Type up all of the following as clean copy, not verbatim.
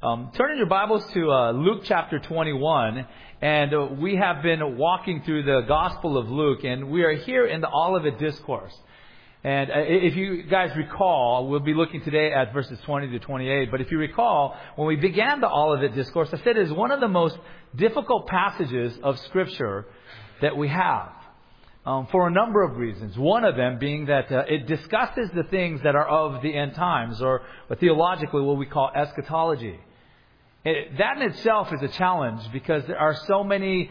Turn in your Bibles to Luke chapter 21, and we have been walking through the Gospel of Luke, and we are here in the Olivet Discourse. And if you guys recall, we'll be looking today at verses 20 to 28, but if you recall, when we began the Olivet Discourse, I said it is one of the most difficult passages of Scripture that we have. For a number of reasons. One of them being that it discusses the things that are of the end times, or theologically what we call eschatology. That in itself is a challenge because there are so many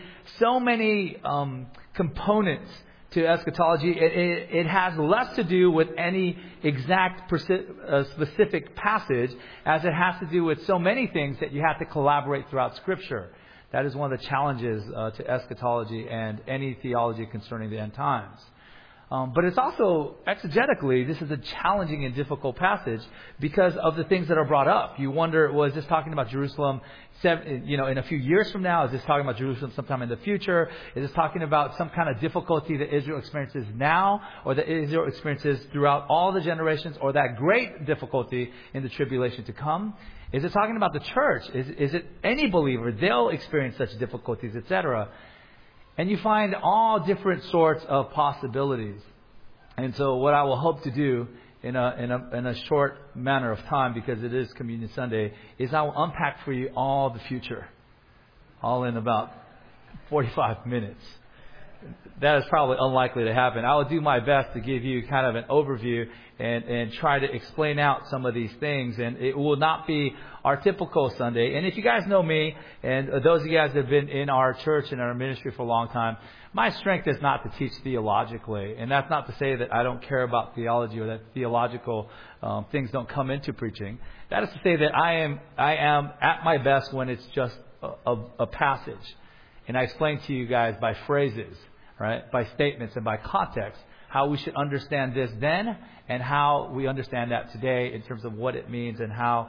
components to eschatology. It has less to do with any exact specific passage as it has to do with so many things that you have to collaborate throughout Scripture. That is one of the challenges to eschatology and any theology concerning the end times. But it's also, exegetically, this is a challenging and difficult passage because of the things that are brought up. You wonder, well, is this talking about Jerusalem, in a few years from now? Is this talking about Jerusalem sometime in the future? Is this talking about some kind of difficulty that Israel experiences now, or that Israel experiences throughout all the generations, or that great difficulty in the tribulation to come? Is it talking about the church? Is it any believer? They'll experience such difficulties, etc. And you find all different sorts of possibilities. And so what I will hope to do in a short manner of time, because it is Communion Sunday, is I will unpack for you all the future. All in about 45 minutes. That is probably unlikely to happen. I will do my best to give you kind of an overview and try to explain out some of these things. And it will not be our typical Sunday. And if you guys know me, and those of you guys that have been in our church and our ministry for a long time, my strength is not to teach theologically. And that's not to say that I don't care about theology or that theological things don't come into preaching. That is to say that I am at my best when it's just a passage. And I explain to you guys by phrases, right, by statements and by context, how we should understand this then and how we understand that today in terms of what it means and how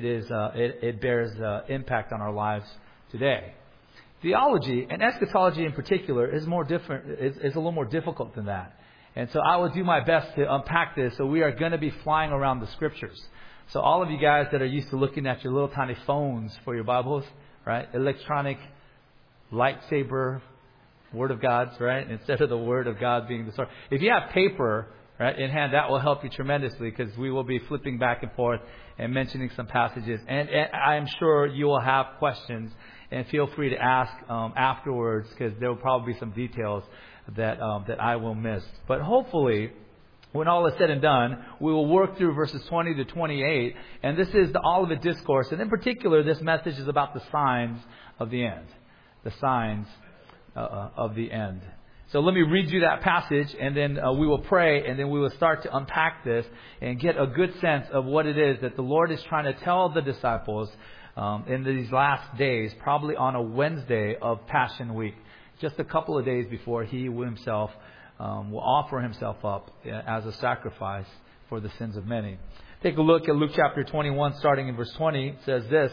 it bears impact on our lives today. Theology, and eschatology in particular, is a little more difficult than that. And so I will do my best to unpack this. So we are going to be flying around the Scriptures. So all of you guys that are used to looking at your little tiny phones for your Bibles, right, electronic lightsaber Word of God's, right? Instead of the Word of God being the source. If you have paper, right, in hand, that will help you tremendously because we will be flipping back and forth and mentioning some passages. And I am sure you will have questions, and feel free to ask afterwards because there will probably be some details that I will miss. But hopefully, when all is said and done, we will work through verses 20 to 28. And this is the Olivet Discourse. And in particular, this message is about the signs of the end. The signs of the end. So let me read you that passage, and then we will pray, and then we will start to unpack this and get a good sense of what it is that the Lord is trying to tell the disciples in these last days, probably on a Wednesday of Passion Week, just a couple of days before He himself will offer Himself up as a sacrifice for the sins of many. Take a look at Luke chapter 21, starting in verse 20. It says this: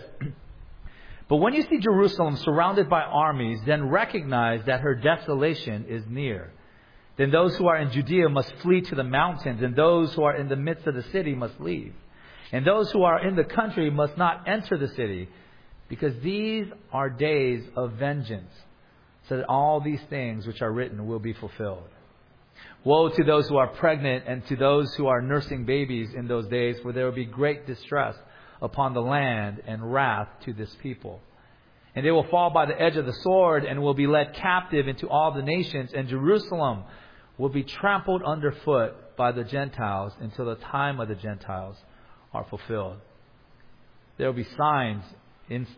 "But when you see Jerusalem surrounded by armies, then recognize that her desolation is near. Then those who are in Judea must flee to the mountains, and those who are in the midst of the city must leave. And those who are in the country must not enter the city, because these are days of vengeance, so that all these things which are written will be fulfilled. Woe to those who are pregnant and to those who are nursing babies in those days, for there will be great distress upon the land and wrath to this people. And they will fall by the edge of the sword and will be led captive into all the nations, and Jerusalem will be trampled underfoot by the Gentiles until the time of the Gentiles are fulfilled. There will be signs in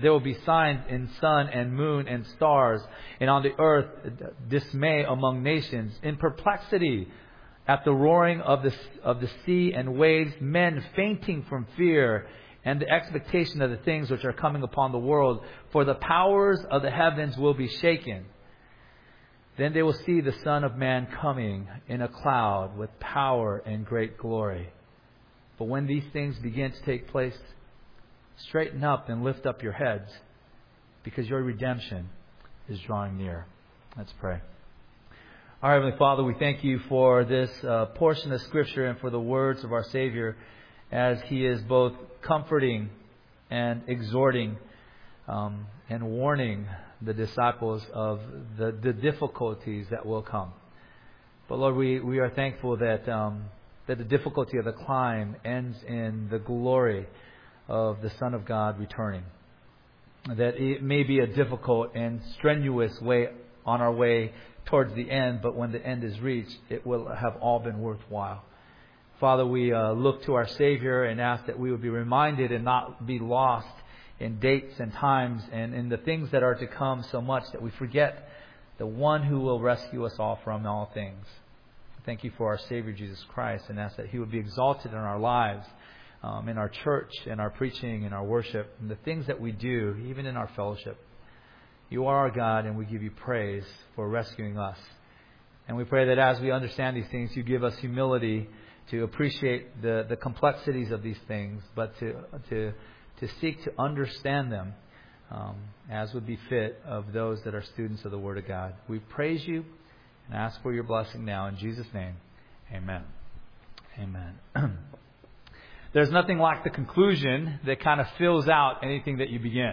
sun and moon and stars, and on the earth dismay among nations, in perplexity at the roaring of the sea and waves, men fainting from fear and the expectation of the things which are coming upon the world. For the powers of the heavens will be shaken. Then they will see the Son of Man coming in a cloud with power and great glory. But when these things begin to take place, straighten up and lift up your heads, because your redemption is drawing near." Let's pray. Our Heavenly Father, we thank You for this portion of Scripture and for the words of our Savior, as He is both comforting and exhorting and warning the disciples of the difficulties that will come. But Lord, we are thankful that the difficulty of the climb ends in the glory of the Son of God returning. That it may be a difficult and strenuous way on our way towards the end, but when the end is reached, it will have all been worthwhile. Father, we look to our Savior and ask that we would be reminded and not be lost in dates and times and in the things that are to come so much that we forget the one who will rescue us all from all things. Thank you for our Savior Jesus Christ, and ask that He would be exalted in our lives, in our church, in our preaching, in our worship, in the things that we do, even in our fellowship. You are our God, and we give you praise for rescuing us. And we pray that as we understand these things, you give us humility to appreciate the complexities of these things, but to seek to understand them as would be fit of those that are students of the Word of God. We praise you and ask for your blessing now. In Jesus' name, amen. Amen. There's nothing like the conclusion that kind of fills out anything that you begin.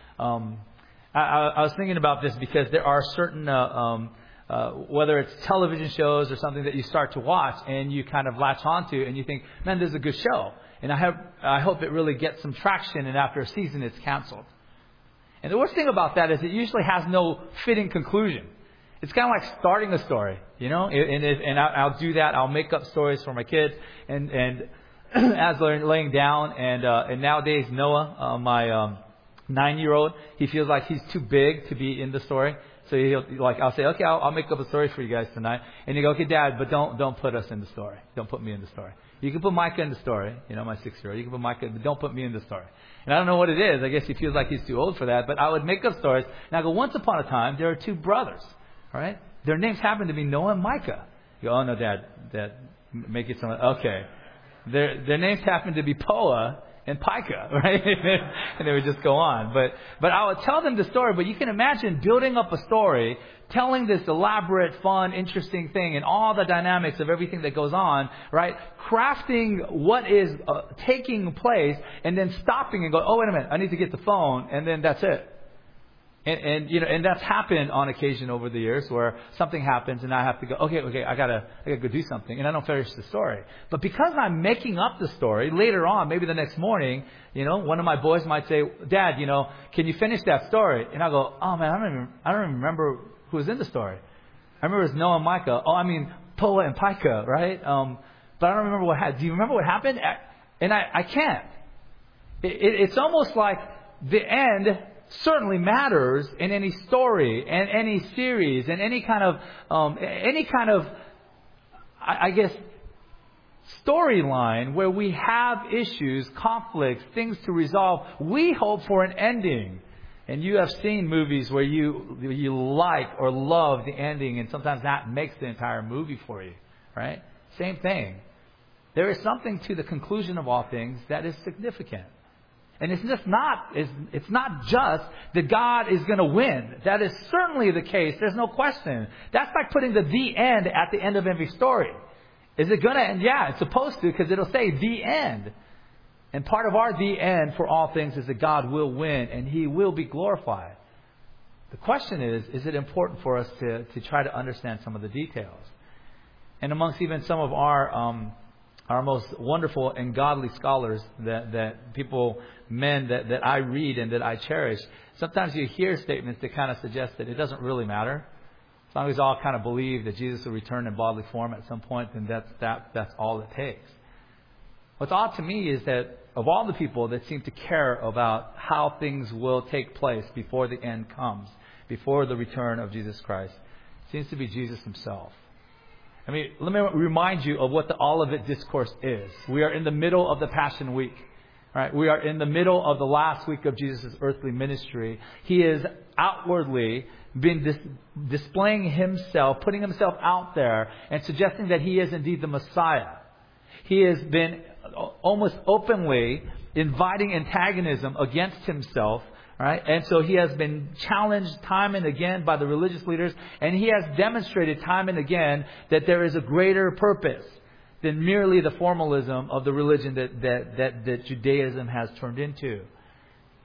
I was thinking about this because there are certain, whether it's television shows or something that you start to watch and you kind of latch onto and you think, man, this is a good show. And I hope it really gets some traction, and after a season it's canceled. And the worst thing about that is it usually has no fitting conclusion. It's kind of like starting a story, and I'll do that. I'll make up stories for my kids, and as they're laying down, and nowadays Noah, my 9-year-old, he feels like he's too big to be in the story. So I'll say, okay, I'll make up a story for you guys tonight. And you go, okay, Dad, but don't put us in the story. Don't put me in the story. You can put Micah in the story, my 6-year-old. You can put Micah, but don't put me in the story. And I don't know what it is. I guess he feels like he's too old for that. But I would make up stories. And I go, once upon a time, there are 2 brothers. All right? Their names happen to be Noah and Micah. You go, oh no, Dad, make it someone. Okay. Their names happen to be Poa and Pika, right? And they would just go on. But I would tell them the story. But you can imagine building up a story, telling this elaborate, fun, interesting thing, and all the dynamics of everything that goes on, right? Crafting what is taking place, and then stopping and go, oh, wait a minute, I need to get the phone, and then that's it. And that's happened on occasion over the years where something happens and I have to go, okay, I gotta go do something, and I don't finish the story. But because I'm making up the story, later on, maybe the next morning, one of my boys might say, Dad, can you finish that story? And I go, oh man, I don't even remember who was in the story. I remember it was Noah and Micah. Oh, I mean, Poa and Pika, right? But I don't remember what happened. Do you remember what happened? And I can't. It's almost like the end certainly matters in any story and any series and any kind of I guess storyline where we have issues, conflicts, things to resolve. We hope for an ending. And you have seen movies where you like or love the ending, and sometimes that makes the entire movie for you, right? Same thing. There is something to the conclusion of all things that is significant. And it's not just that God is going to win. That is certainly the case. There's no question. That's like putting the end at the end of every story. Is it going to end? Yeah, it's supposed to, because it'll say the end. And part of our the end for all things is that God will win and He will be glorified. The question is it important for us to try to understand some of the details? And amongst even some of our most wonderful and godly scholars that people, men that I read and that I cherish, sometimes you hear statements that kind of suggest that it doesn't really matter. As long as we all kind of believe that Jesus will return in bodily form at some point, then that's all it takes. What's odd to me is that of all the people that seem to care about how things will take place before the end comes, before the return of Jesus Christ, it seems to be Jesus Himself. I mean, let me remind you of what the Olivet Discourse is. We are in the middle of the Passion Week. Right? We are in the middle of the last week of Jesus' earthly ministry. He has outwardly been displaying Himself, putting Himself out there, and suggesting that He is indeed the Messiah. He has been almost openly inviting antagonism against Himself. Right? And so He has been challenged time and again by the religious leaders, and He has demonstrated time and again that there is a greater purpose than merely the formalism of the religion that Judaism has turned into.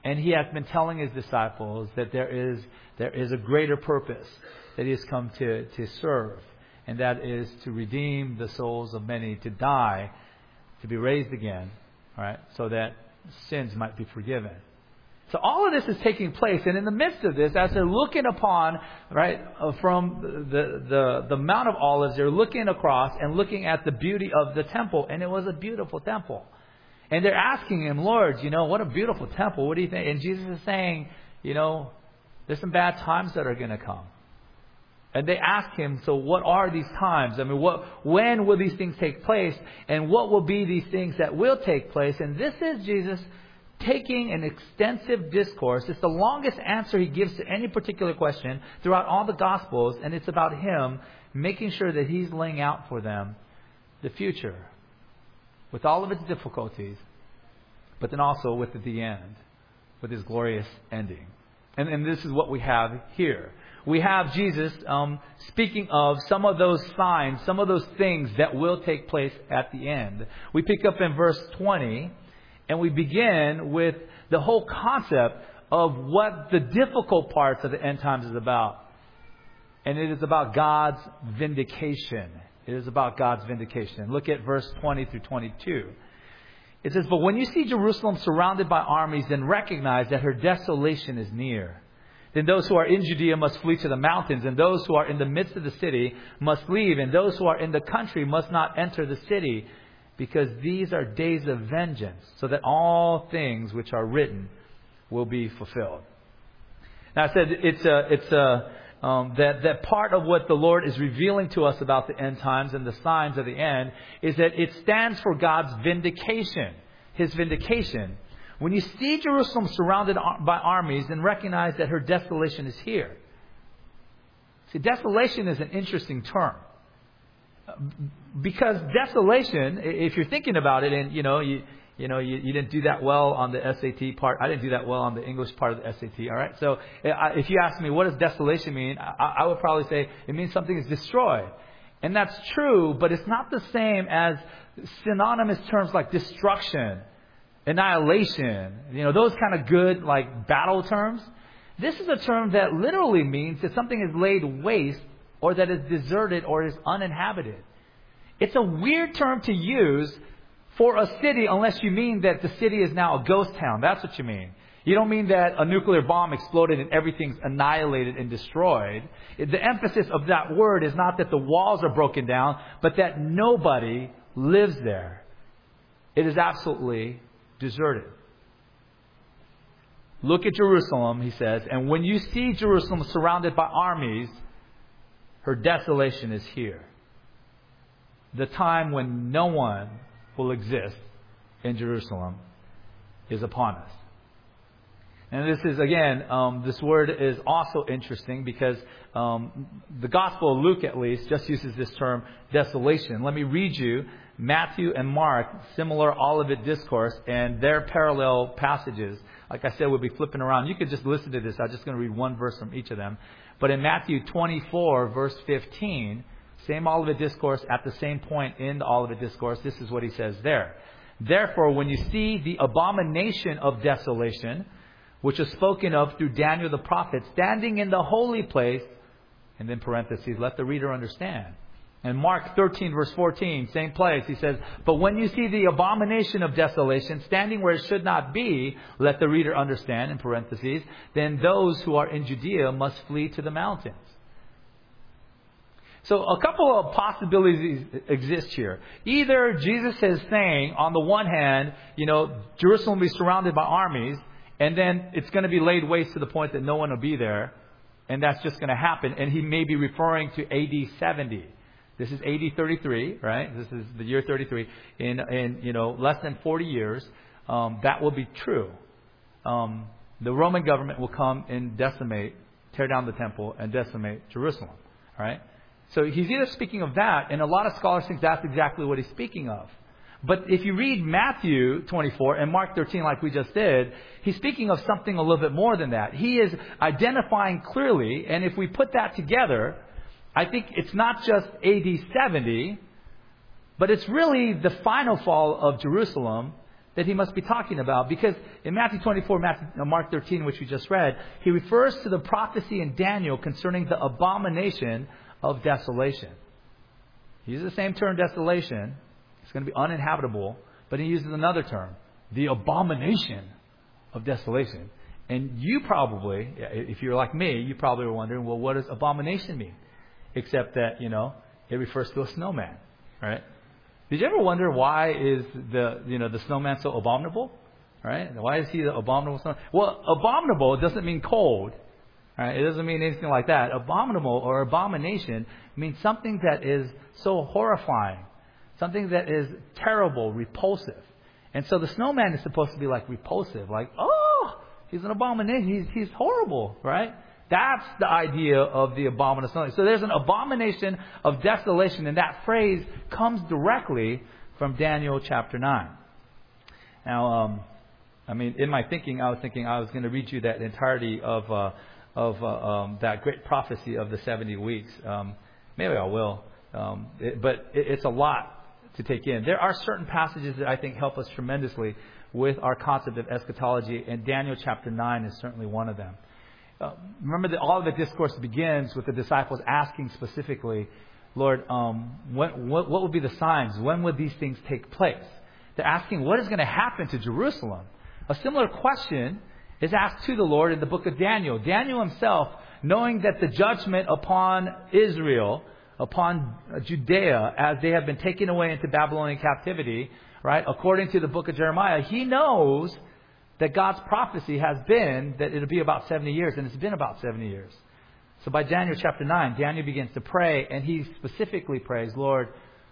And He has been telling His disciples that there is a greater purpose that He has come to serve. And that is to redeem the souls of many, to die, to be raised again, right? So that sins might be forgiven. So all of this is taking place, and in the midst of this, as they're looking upon, right, from the Mount of Olives, they're looking across and looking at the beauty of the temple, and it was a beautiful temple. And they're asking Him, Lord, what a beautiful temple. What do you think? And Jesus is saying, there's some bad times that are going to come. And they ask Him, so what are these times? I mean, when will these things take place? And what will be these things that will take place? And this is Jesus taking an extensive discourse. It's the longest answer He gives to any particular question throughout all the Gospels. And it's about Him making sure that He's laying out for them the future with all of its difficulties, but then also with the end, with His glorious ending. And this is what we have here. We have Jesus speaking of some of those signs, some of those things that will take place at the end. We pick up in verse 20, and we begin with the whole concept of what the difficult parts of the end times is about. And it is about God's vindication. It is about God's vindication. Look at verse 20 through 22. It says, "But when you see Jerusalem surrounded by armies, then recognize that her desolation is near. Then those who are in Judea must flee to the mountains, and those who are in the midst of the city must leave, and those who are in the country must not enter the city, because these are days of vengeance, so that all things which are written will be fulfilled." Now I said that part of what the Lord is revealing to us about the end times and the signs of the end is that it stands for God's vindication, His vindication. When you see Jerusalem surrounded by armies, then recognize that her desolation is here. See, desolation is an interesting term. Because desolation, if you're thinking about it, and you didn't do that well on the SAT part. I didn't do that well on the English part of the SAT. All right. So if you ask me, what does desolation mean? I would probably say it means something is destroyed. And that's true, but it's not the same as synonymous terms like destruction, annihilation, those kind of good like battle terms. This is a term that literally means that something is laid waste or that is deserted or is uninhabited. It's a weird term to use for a city unless you mean that the city is now a ghost town. That's what you mean. You don't mean that a nuclear bomb exploded and everything's annihilated and destroyed. The emphasis of that word is not that the walls are broken down, but that nobody lives there. It is absolutely deserted. Look at Jerusalem, he says, and when you see Jerusalem surrounded by armies, her desolation is here. The time when no one will exist in Jerusalem is upon us. And this is, again, this word is also interesting because the Gospel of Luke, at least, just uses this term, desolation. Let me read you Matthew and Mark, similar Olivet Discourse, and their parallel passages. Like I said, we'll be flipping around. You could just listen to this. I'm just going to read one verse from each of them. But in Matthew 24, verse 15, same Olivet Discourse, at the same point in the Olivet Discourse, this is what he says there. "Therefore, when you see the abomination of desolation, which is spoken of through Daniel the prophet, standing in the holy place," and then parentheses, "let the reader understand." And Mark 13, verse 14, same place, he says, "But when you see the abomination of desolation standing where it should not be, let the reader understand," in parentheses, "then those who are in Judea must flee to the mountains." So a couple of possibilities exist here. Either Jesus is saying, on the one hand, Jerusalem will be surrounded by armies, and then it's going to be laid waste to the point that no one will be there, and that's just going to happen. And he may be referring to AD 70. This is AD 33, right? This is the year 33. In less than 40 years, that will be true. The Roman government will come and tear down the temple and decimate Jerusalem, right? So he's either speaking of that, and a lot of scholars think that's exactly what he's speaking of. But if you read Matthew 24 and Mark 13 like we just did, he's speaking of something a little bit more than that. He is identifying clearly, and if we put that together, I think it's not just AD 70, but it's really the final fall of Jerusalem that he must be talking about. Because in Matthew 24, Mark 13, which we just read, he refers to the prophecy in Daniel concerning the abomination of desolation. He uses the same term, desolation. It's going to be uninhabitable. But he uses another term, the abomination of desolation. And you probably, if you're like me, you probably were wondering, well, what does abomination mean? Except that, it refers to a snowman, right? Did you ever wonder why is the snowman so abominable? Right? Why is he the abominable snowman? Well, abominable doesn't mean cold. Right? It doesn't mean anything like that. Abominable or abomination means something that is so horrifying, something that is terrible, repulsive. And so the snowman is supposed to be like repulsive, like, oh, he's an abomination. He's horrible, right? That's the idea of the abomination of snowman. So there's an abomination of desolation, and that phrase comes directly from Daniel chapter 9. Now, in my thinking, I was going to read you that entirety of that great prophecy of the 70 weeks. Maybe I will. But it's a lot to take in. There are certain passages that I think help us tremendously with our concept of eschatology, and Daniel chapter 9 is certainly one of them. Remember that all of the discourse begins with the disciples asking specifically, Lord, what would be the signs? When would these things take place? They're asking, what is going to happen to Jerusalem? A similar question is asked to the Lord in the book of Daniel. Daniel himself, knowing that the judgment upon Israel, upon Judea, as they have been taken away into Babylonian captivity, right? According to the book of Jeremiah, he knows that God's prophecy has been that it'll be about 70 years, and it's been about 70 years. So by Daniel chapter 9, Daniel begins to pray, and he specifically prays, Lord,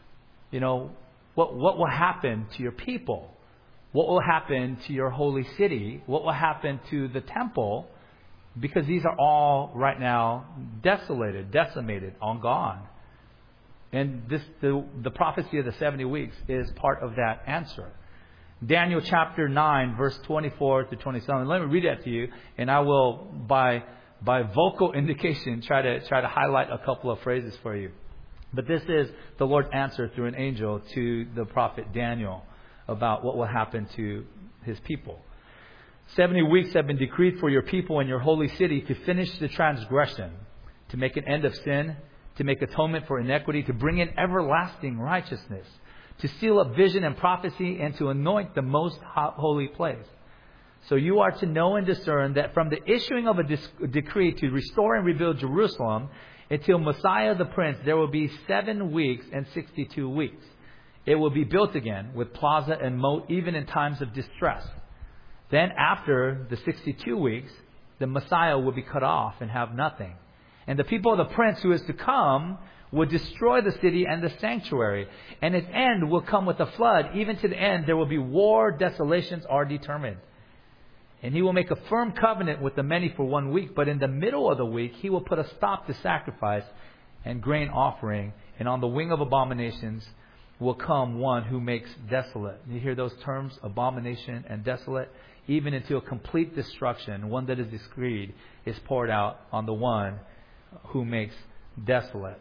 what will happen to your people? What will happen to your holy city? What will happen to the temple? Because these are all right now desolated, decimated, all gone. And the prophecy of the 70 weeks is part of that answer. Daniel chapter 9, verse 24 to 27. Let me read that to you, and I will, by vocal indication, try to highlight a couple of phrases for you. But this is the Lord's answer through an angel to the prophet Daniel about what will happen to his people. 70 weeks have been decreed for your people and your holy city to finish the transgression, to make an end of sin, to make atonement for iniquity, to bring in everlasting righteousness, to seal up vision and prophecy, and to anoint the most holy place. So you are to know and discern that from the issuing of a decree to restore and rebuild Jerusalem until Messiah the Prince, there will be 7 weeks and 62 weeks. It will be built again with plaza and moat, even in times of distress. Then after the 62 weeks, the Messiah will be cut off and have nothing. And the people of the Prince who is to come will destroy the city and the sanctuary. And its end will come with a flood. Even to the end, there will be war, desolations are determined. And he will make a firm covenant with the many for 1 week. But in the middle of the week, he will put a stop to sacrifice and grain offering. And on the wing of abominations will come one who makes desolate. You hear those terms, abomination and desolate? Even until complete destruction, one that is decreed, is poured out on the one who makes desolate.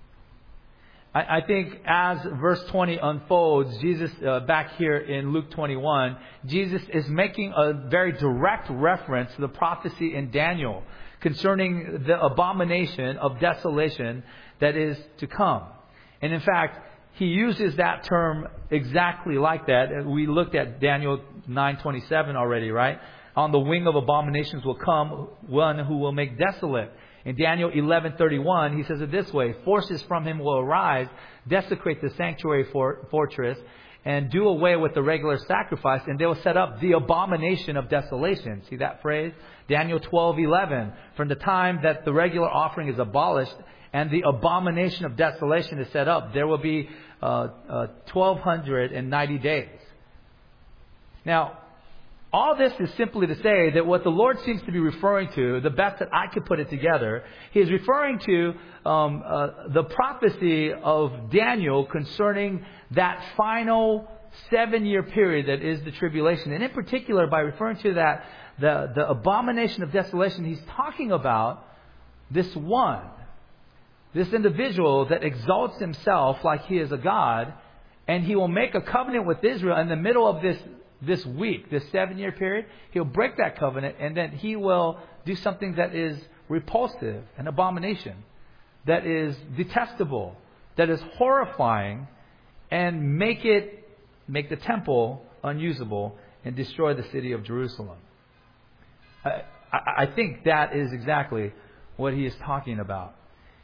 I think as verse 20 unfolds, Jesus, back here in Luke 21, Jesus is making a very direct reference to the prophecy in Daniel concerning the abomination of desolation that is to come. And in fact, he uses that term exactly like that. We looked at Daniel 9:27 already, right? On the wing of abominations will come one who will make desolate. In Daniel 11:31, he says it this way: forces from him will arise, desecrate the sanctuary fortress, and do away with the regular sacrifice, and they will set up the abomination of desolation. See that phrase? Daniel 12:11. From the time that the regular offering is abolished and the abomination of desolation is set up, there will be 1,290 days. Now, all this is simply to say that what the Lord seems to be referring to, the best that I could put it together, He is referring to the prophecy of Daniel concerning that final 7-year period that is the tribulation. And in particular, by referring to that, the abomination of desolation, He's talking about this individual that exalts himself like he is a God, and he will make a covenant with Israel in the middle of this this week, this 7-year period, He'll break that covenant, and then He will do something that is repulsive, an abomination, that is detestable, that is horrifying, and make the temple unusable and destroy the city of Jerusalem. I think that is exactly what He is talking about.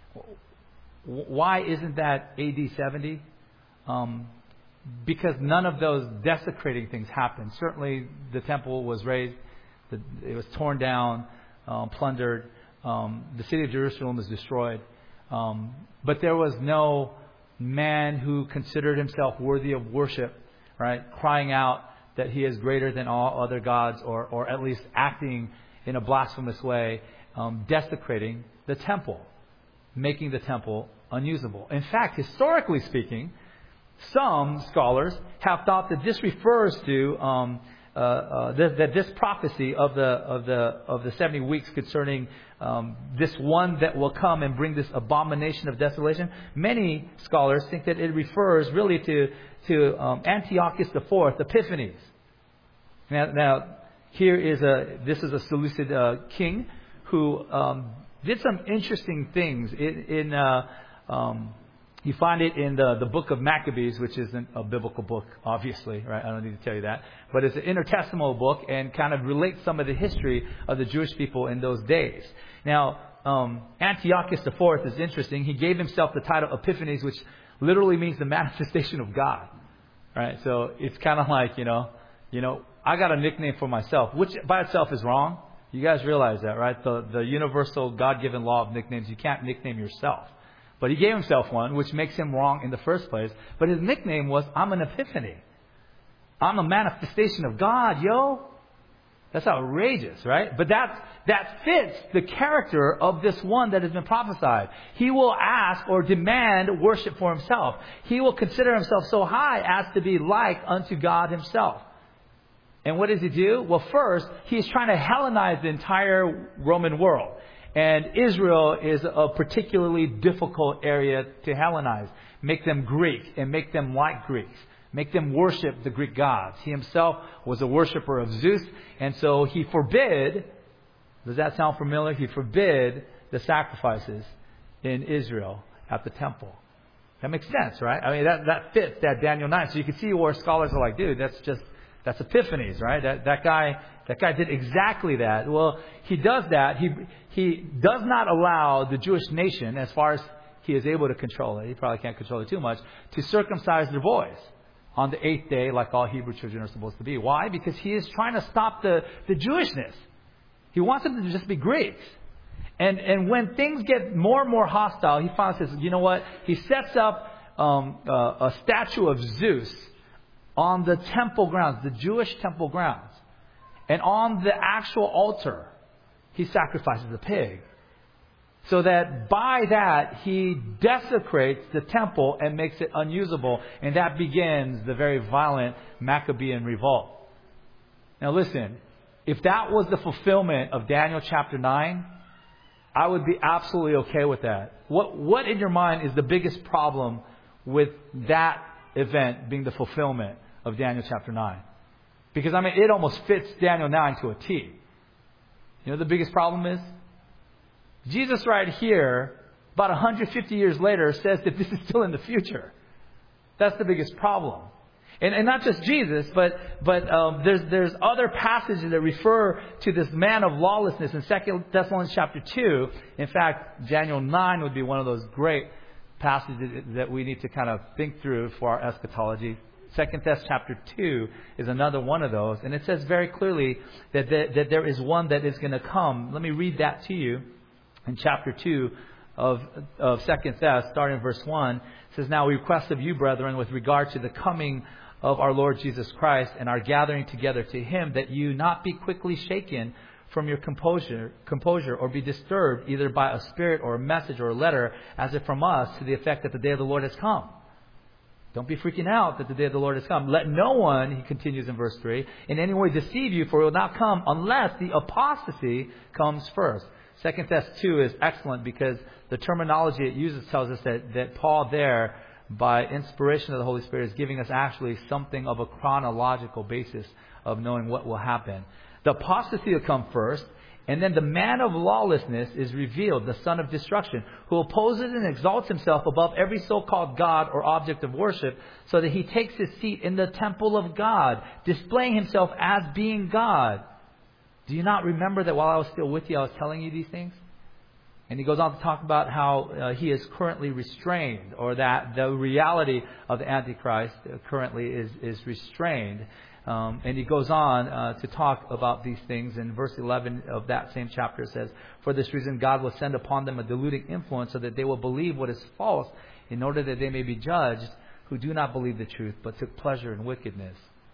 Why isn't that AD 70? Because none of those desecrating things happened. Certainly the temple was razed, it was torn down, plundered. The city of Jerusalem was destroyed. But there was no man who considered himself worthy of worship, right? Crying out that he is greater than all other gods, or at least acting in a blasphemous way, desecrating the temple, making the temple unusable. In fact, historically speaking, some scholars have thought that this refers to that this prophecy of the 70 weeks concerning this one that will come and bring this abomination of desolation. Many scholars think that it refers really to Antiochus IV, Epiphanes. Now this is a Seleucid king who did some interesting things. You find it in the book of Maccabees, which isn't a biblical book, obviously, right? I don't need to tell you that. But it's an intertestamental book and kind of relates some of the history of the Jewish people in those days. Now, Antiochus IV is interesting. He gave himself the title Epiphanes, which literally means the manifestation of God, right? So it's kind of like, I got a nickname for myself, which by itself is wrong. You guys realize that, right? The universal God-given law of nicknames, you can't nickname yourself. But he gave himself one, which makes him wrong in the first place. But his nickname was, I'm an epiphany. I'm a manifestation of God, yo. That's outrageous, right? But that fits the character of this one that has been prophesied. He will ask or demand worship for himself. He will consider himself so high as to be like unto God himself. And what does he do? Well, first, he's trying to Hellenize the entire Roman world. And Israel is a particularly difficult area to Hellenize. Make them Greek and make them like Greeks. Make them worship the Greek gods. He himself was a worshiper of Zeus. And so he forbid, does that sound familiar? He forbid the sacrifices in Israel at the temple. That makes sense, right? I mean, that fits that Daniel 9. So you can see where scholars are like, dude, that's Epiphanes, right? That guy did exactly that. Well, he does that. He does not allow the Jewish nation, as far as he is able to control it, he probably can't control it too much, to circumcise their boys on the 8th day, like all Hebrew children are supposed to be. Why? Because he is trying to stop the Jewishness. He wants them to just be Greeks. And when things get more and more hostile, he finally says, you know what? He sets up a statue of Zeus on the temple grounds, the Jewish temple grounds. And on the actual altar, he sacrifices a pig. So that by that, he desecrates the temple and makes it unusable. And that begins the very violent Maccabean revolt. Now listen, if that was the fulfillment of Daniel chapter 9, I would be absolutely okay with that. What in your mind is the biggest problem with that event being the fulfillment of Daniel chapter 9? Because, I mean, it almost fits Daniel 9 to a T. You know the biggest problem is? Jesus right here, about 150 years later, says that this is still in the future. That's the biggest problem. And not just Jesus, but there's other passages that refer to this man of lawlessness in 2 Thessalonians chapter 2. In fact, Daniel 9 would be one of those great passages that we need to kind of think through for our eschatology. 2 Thess chapter 2 is another one of those. And it says very clearly that there is one that is going to come. Let me read that to you. In chapter 2 of 2 Thess, starting in verse 1, it says, Now we request of you, brethren, with regard to the coming of our Lord Jesus Christ and our gathering together to Him, that you not be quickly shaken from your composure or be disturbed either by a spirit or a message or a letter, as if from us, to the effect that the day of the Lord has come. Don't be freaking out that the day of the Lord has come. Let no one, he continues in verse 3, in any way deceive you, for it will not come unless the apostasy comes first. 2 Thess 2 is excellent because the terminology it uses tells us that Paul there by inspiration of the Holy Spirit, is giving us actually something of a chronological basis of knowing what will happen. The apostasy will come first, and then the man of lawlessness is revealed, the son of destruction, who opposes and exalts himself above every so-called God or object of worship, so that he takes his seat in the temple of God, displaying himself as being God. Do you not remember that while I was still with you, I was telling you these things? And he goes on to talk about how he is currently restrained, or that the reality of the Antichrist currently is restrained. And he goes on to talk about these things. In verse 11 of that same chapter it says, "For this reason God will send upon them a deluding influence, so that they will believe what is false, in order that they may be judged who do not believe the truth, but took pleasure in wickedness."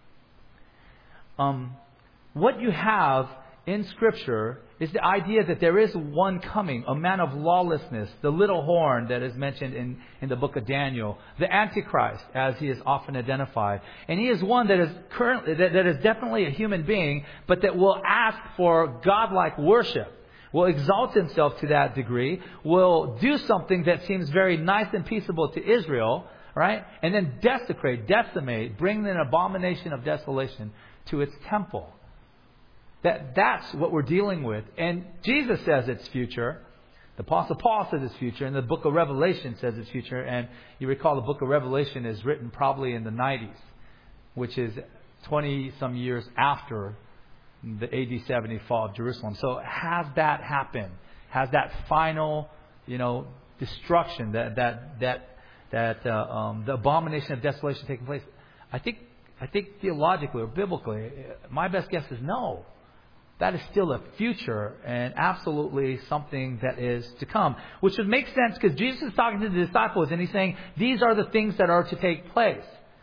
What you have in Scripture is the idea that there is one coming, a man of lawlessness, the little horn that is mentioned in the book of Daniel, the Antichrist, as he is often identified. And he is one that is that is definitely a human being, but that will ask for godlike worship, will exalt himself to that degree, will do something that seems very nice and peaceable to Israel, right? And then decimate, bring an abomination of desolation to its temple. That's what we're dealing with. And Jesus says it's future. The Apostle Paul says it's future. And the book of Revelation says it's future. And you recall the book of Revelation is written probably in the 90s, which is 20-some years after the AD 70 fall of Jerusalem. So has that happened? Has that final, destruction, the abomination of desolation taken place? I think theologically or biblically, my best guess is no. That is still a future and absolutely something that is to come. Which would make sense because Jesus is talking to the disciples and he's saying, these are the things that are to take place.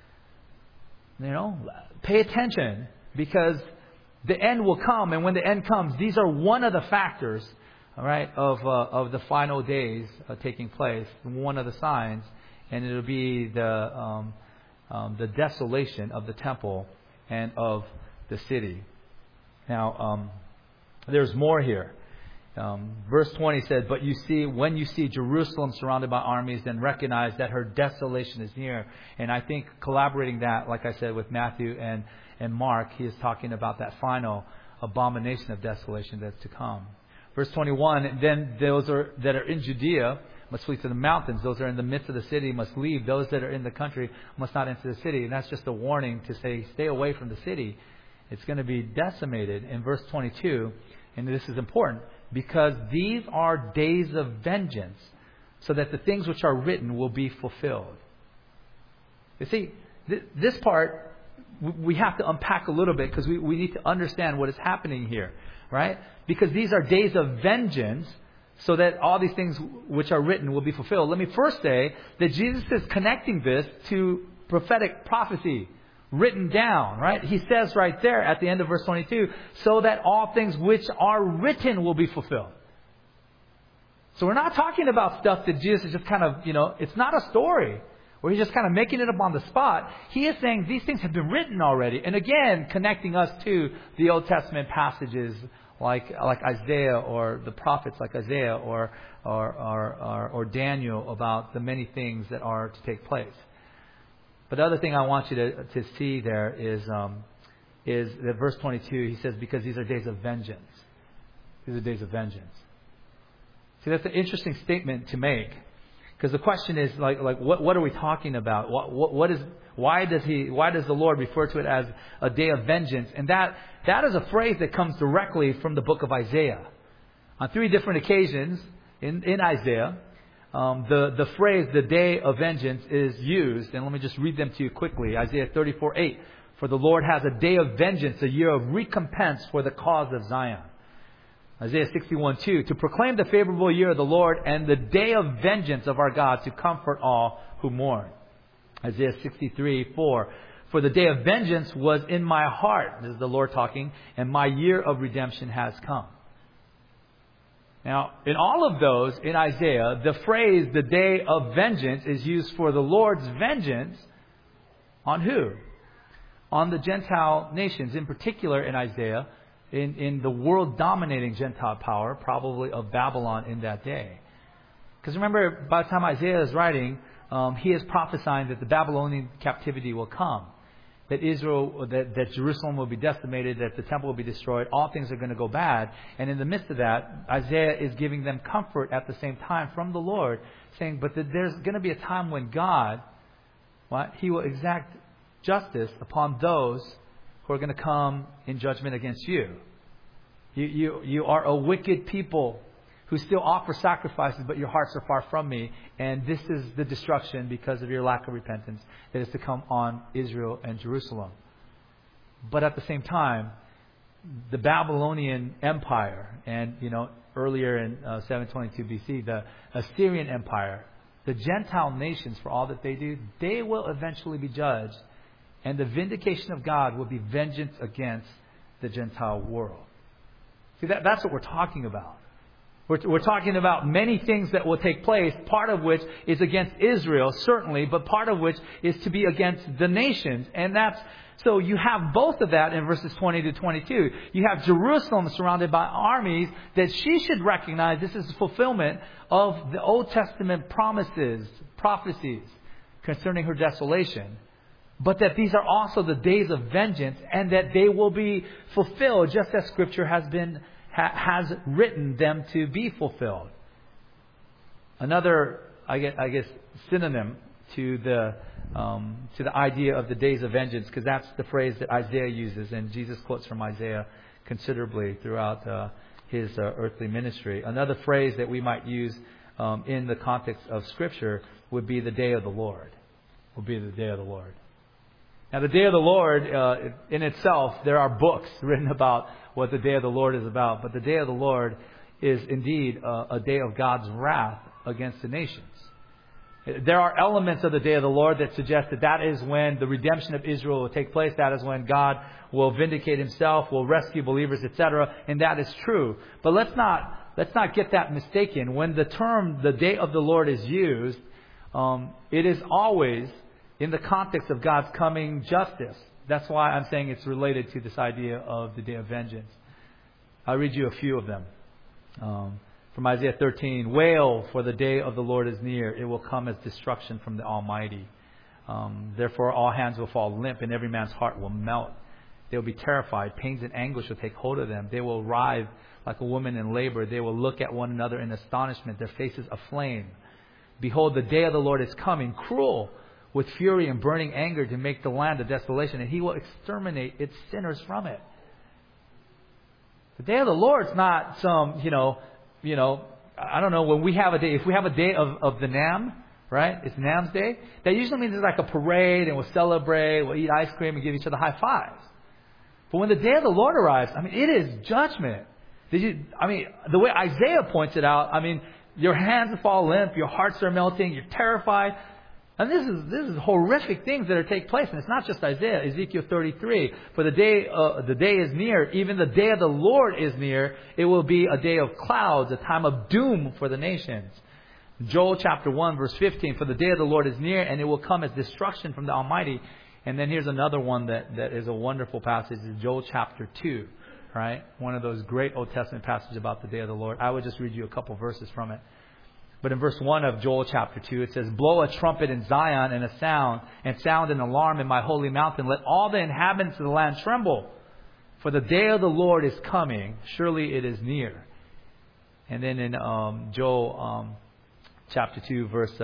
Pay attention because the end will come. And when the end comes, these are one of the factors, all right, of the final days taking place. One of the signs. And it'll be the desolation of the temple and of the city. Now, there's more here. Verse 20 says, "But when you see Jerusalem surrounded by armies, then recognize that her desolation is near." And I think collaborating that, like I said, with Matthew and Mark, he is talking about that final abomination of desolation that's to come. Verse 21, "Then those that are in Judea must flee to the mountains. Those that are in the midst of the city must leave. Those that are in the country must not enter the city." And that's just a warning to say, stay away from the city. It's going to be decimated. In verse 22, and this is important, "Because these are days of vengeance, so that the things which are written will be fulfilled." You see, this part we have to unpack a little bit because we need to understand what is happening here, right? Because these are days of vengeance, so that all these things which are written will be fulfilled. Let me first say that Jesus is connecting this to prophetic prophecy written down, right? He says right there at the end of verse 22, "So that all things which are written will be fulfilled." So we're not talking about stuff that Jesus is just kind of, it's not a story where he's just kind of making it up on the spot. He is saying these things have been written already. And again, connecting us to the Old Testament passages like Isaiah, or the prophets like Isaiah or Daniel, about the many things that are to take place. But the other thing I want you to see there is that verse 22, he says, "Because these are days of vengeance." These are days of vengeance. See, that's an interesting statement to make. Because the question is, what are we talking about? Why does the Lord refer to it as a day of vengeance? And that is a phrase that comes directly from the book of Isaiah. On 3 different occasions in Isaiah, the phrase, "the day of vengeance," is used. And let me just read them to you quickly. Isaiah 34:8. "For the Lord has a day of vengeance, a year of recompense for the cause of Zion." Isaiah 61:2. "To proclaim the favorable year of the Lord and the day of vengeance of our God, to comfort all who mourn." Isaiah 63:4. "For the day of vengeance was in my heart," this is the Lord talking, "and my year of redemption has come." Now, in all of those, in Isaiah, the phrase, "the day of vengeance," is used for the Lord's vengeance on who? On the Gentile nations. In particular, in Isaiah, in the world-dominating Gentile power, probably of Babylon in that day. Because remember, by the time Isaiah is writing, he is prophesying that the Babylonian captivity will come. That Israel, that Jerusalem will be decimated, that the temple will be destroyed. All things are going to go bad. And in the midst of that, Isaiah is giving them comfort at the same time from the Lord, saying, but that there's going to be a time when God, He will exact justice upon those who are going to come in judgment against you. You are a wicked people who still offer sacrifices, but your hearts are far from me. And this is the destruction because of your lack of repentance that is to come on Israel and Jerusalem. But at the same time, the Babylonian Empire, and earlier in 722 BC, the Assyrian Empire, the Gentile nations, for all that they do, they will eventually be judged. And the vindication of God will be vengeance against the Gentile world. See, that's what we're talking about. We're talking about many things that will take place, part of which is against Israel, certainly, but part of which is to be against the nations. And so you have both of that in verses 20 to 22. You have Jerusalem surrounded by armies that she should recognize this is the fulfillment of the Old Testament prophecies concerning her desolation. But that these are also the days of vengeance, and that they will be fulfilled just as Scripture has written them to be fulfilled. Another, I guess, synonym to the idea of the days of vengeance, because that's the phrase that Isaiah uses, and Jesus quotes from Isaiah considerably throughout his earthly ministry. Another phrase that we might use in the context of Scripture would be the day of the Lord. Will be the day of the Lord. Now, the day of the Lord, in itself, there are books written about what the day of the Lord is about. But the day of the Lord is indeed a day of God's wrath against the nations. There are elements of the day of the Lord that suggest that is when the redemption of Israel will take place. That is when God will vindicate Himself, will rescue believers, etc. And that is true. But let's not get that mistaken. When the term the day of the Lord is used, it is always in the context of God's coming justice. That's why I'm saying it's related to this idea of the day of vengeance. I'll read you a few of them. From Isaiah 13, wail, for the day of the Lord is near. It will come as destruction from the Almighty. Therefore all hands will fall limp, and every man's heart will melt. They will be terrified. Pains and anguish will take hold of them. They will writhe like a woman in labor. They will look at one another in astonishment, their faces aflame. Behold, the day of the Lord is coming, cruel, with fury and burning anger, to make the land a desolation, and He will exterminate its sinners from it. The day of the Lord is not some, I don't know, when we have a day, if we have a day of the Nam, right? It's Nam's Day. That usually means it's like a parade, and we'll celebrate, we'll eat ice cream and give each other high fives. But when the day of the Lord arrives, it is judgment. The way Isaiah points it out, your hands fall limp, your hearts are melting, you're terrified. And this is horrific things that are taking place. And it's not just Isaiah. Ezekiel 33. For the day is near. Even the day of the Lord is near. It will be a day of clouds, a time of doom for the nations. Joel chapter 1 verse 15. For the day of the Lord is near, and it will come as destruction from the Almighty. And then here's another one that is a wonderful passage. Is Joel chapter 2. Right? One of those great Old Testament passages about the day of the Lord. I would just read you a couple verses from it. But in verse 1 of Joel chapter 2, it says, blow a trumpet in Zion and sound an alarm in my holy mountain. Let all the inhabitants of the land tremble. For the day of the Lord is coming. Surely it is near. And then in Joel chapter 2, verse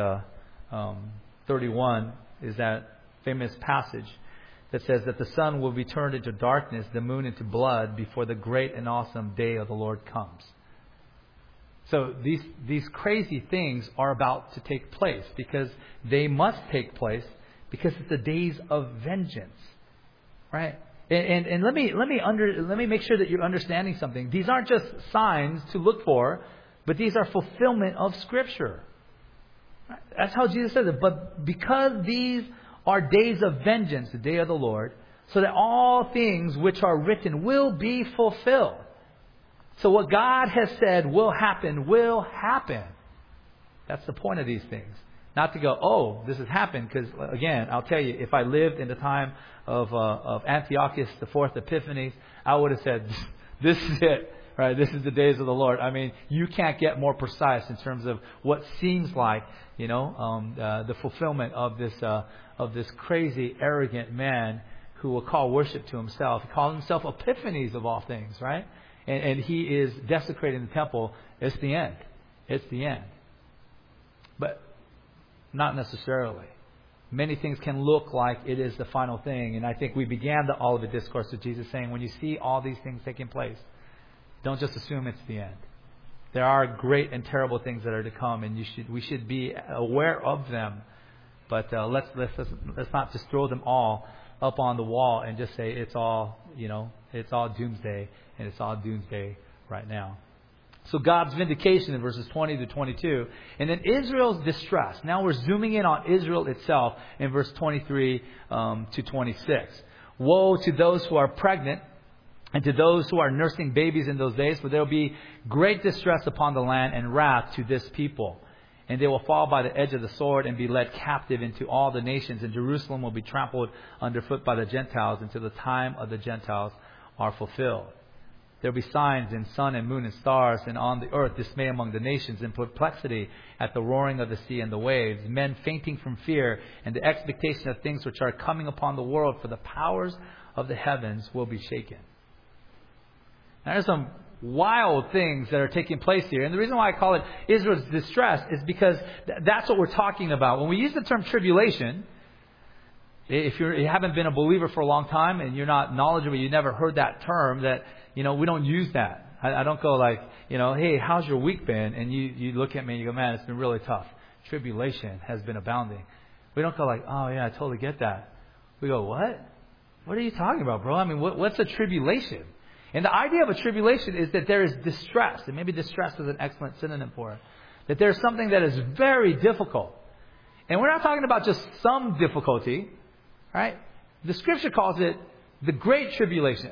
31, is that famous passage that says that the sun will be turned into darkness, the moon into blood, before the great and awesome day of the Lord comes. So these crazy things are about to take place, because they must take place, because it's the days of vengeance, right? And let me make sure that you're understanding something. These aren't just signs to look for, but these are fulfillment of Scripture. That's how Jesus says it. But because these are days of vengeance, the day of the Lord, so that all things which are written will be fulfilled. So what God has said will happen, will happen. That's the point of these things. Not to go, oh, this has happened. Because, again, I'll tell you, if I lived in the time of Antiochus, the fourth Epiphanes, I would have said, this is it. right? This is the days of the Lord. I mean, you can't get more precise in terms of what seems like, the fulfillment of this crazy, arrogant man who will call worship to himself. He calls himself Epiphanes of all things, right? And he is desecrating the temple. It's the end. It's the end. But not necessarily. Many things can look like it is the final thing. And I think we began the Olivet Discourse with Jesus saying, when you see all these things taking place, don't just assume it's the end. There are great and terrible things that are to come, and we should be aware of them. But let's not just throw them all up on the wall and just say it's all doomsday, and it's all doomsday right now. So God's vindication in verses 20 to 22. And then Israel's distress. Now we're zooming in on Israel itself in verse 23 to 26. Woe to those who are pregnant and to those who are nursing babies in those days, for there will be great distress upon the land and wrath to this people. And they will fall by the edge of the sword and be led captive into all the nations. And Jerusalem will be trampled underfoot by the Gentiles until the time of the Gentiles are fulfilled. There will be signs in sun and moon and stars, and on the earth dismay among the nations, and perplexity at the roaring of the sea and the waves, men fainting from fear and the expectation of things which are coming upon the world, for the powers of the heavens will be shaken. Now, there's some wild things that are taking place here. And the reason why I call it Israel's distress is because that's what we're talking about. When we use the term tribulation, if you haven't been a believer for a long time and you're not knowledgeable, you never heard that term, that we don't use that. I don't go like, hey, how's your week been? And you look at me and you go, man, it's been really tough. Tribulation has been abounding. We don't go like, oh yeah, I totally get that. We go, what? What are you talking about, bro? I mean, what's a tribulation? And the idea of a tribulation is that there is distress. And maybe distress is an excellent synonym for it. That there's something that is very difficult. And we're not talking about just some difficulty, right? The Scripture calls it the Great Tribulation.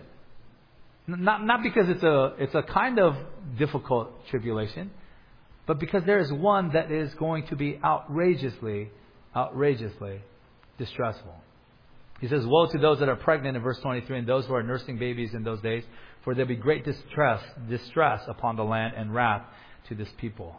Not because it's a kind of difficult tribulation, but because there is one that is going to be outrageously distressful. He says, woe to those that are pregnant in verse 23 and those who are nursing babies in those days, for there will be great distress upon the land and wrath to this people.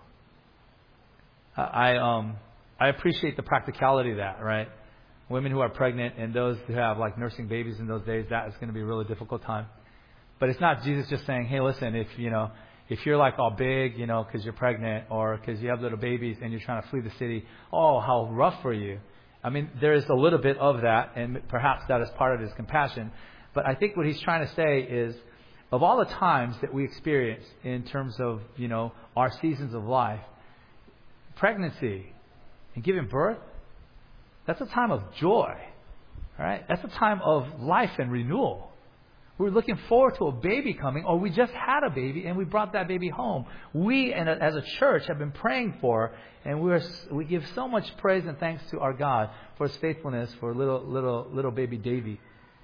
I appreciate the practicality of that, right? Women who are pregnant and those who have like nursing babies in those days, that is going to be a really difficult time. But it's not Jesus just saying, hey, listen, if you're like all big, because you're pregnant or because you have little babies and you're trying to flee the city, oh, how rough for you. I mean, there is a little bit of that, and perhaps that is part of his compassion. But I think what he's trying to say is, of all the times that we experience in terms of, our seasons of life, pregnancy and giving birth, that's a time of joy, right? That's a time of life and renewal. We're looking forward to a baby coming, or we just had a baby and we brought that baby home. We, as a church, have been praying for, and we give so much praise and thanks to our God for His faithfulness for little baby Davy,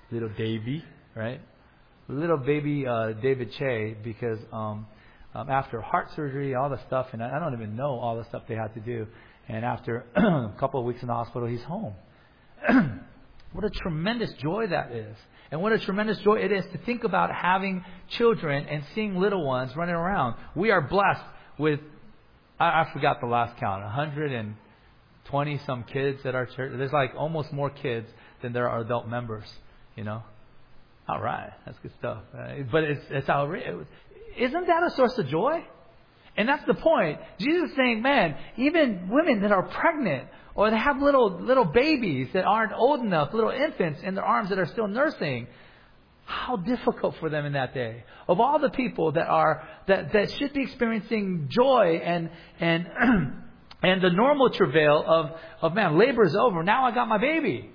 right? Little baby David Che, because after heart surgery, all the stuff, and I don't even know all the stuff they had to do, and after a couple of weeks in the hospital, he's home. What a tremendous joy that is. And what a tremendous joy it is to think about having children and seeing little ones running around. We are blessed with, I forgot the last count, 120 some kids at our church. There's like almost more kids than there are adult members, All right, that's good stuff. But it's outrageous. Isn't that a source of joy? And that's the point. Jesus is saying, man, even women that are pregnant or they have little babies that aren't old enough, little infants in their arms that are still nursing, how difficult for them in that day. Of all the people that should be experiencing joy and and the normal travail of man, labor is over. Now I got my baby.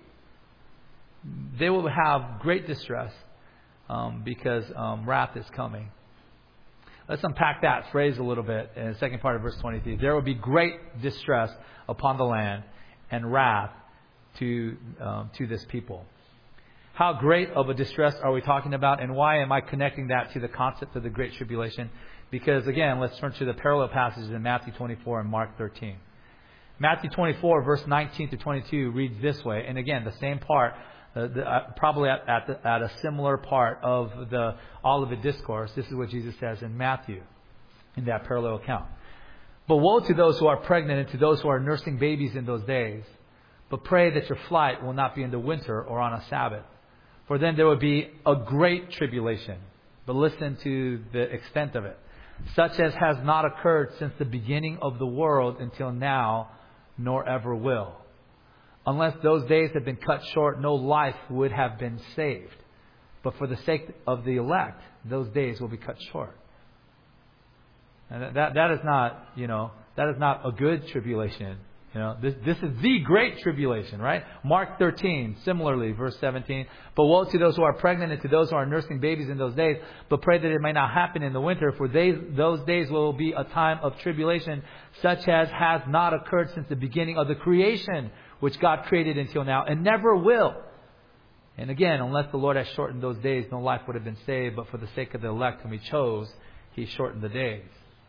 They will have great distress because wrath is coming. Let's unpack that phrase a little bit in the second part of verse 23. There will be great distress upon the land and wrath to this people. How great of a distress are we talking about, and why am I connecting that to the concept of the Great Tribulation? Because again, let's turn to the parallel passages in Matthew 24 and Mark 13. Matthew 24, verse 19 to 22 reads this way, and again, the same part probably at a similar part of the Olivet Discourse. This is what Jesus says in Matthew, in that parallel account. But woe to those who are pregnant and to those who are nursing babies in those days. But pray that your flight will not be in the winter or on a Sabbath. For then there will be a great tribulation. But listen to the extent of it. Such as has not occurred since the beginning of the world until now, nor ever will. Unless those days had been cut short, no life would have been saved. But for the sake of the elect, those days will be cut short. And that is not, that is not a good tribulation. This is the great tribulation, right? Mark 13, similarly, verse 17. But woe to those who are pregnant and to those who are nursing babies in those days. But pray that it may not happen in the winter, for those days will be a time of tribulation, such as has not occurred since the beginning of the creation, which God created until now, and never will. And again, unless the Lord has shortened those days, no life would have been saved. But for the sake of the elect whom He chose, He shortened the days.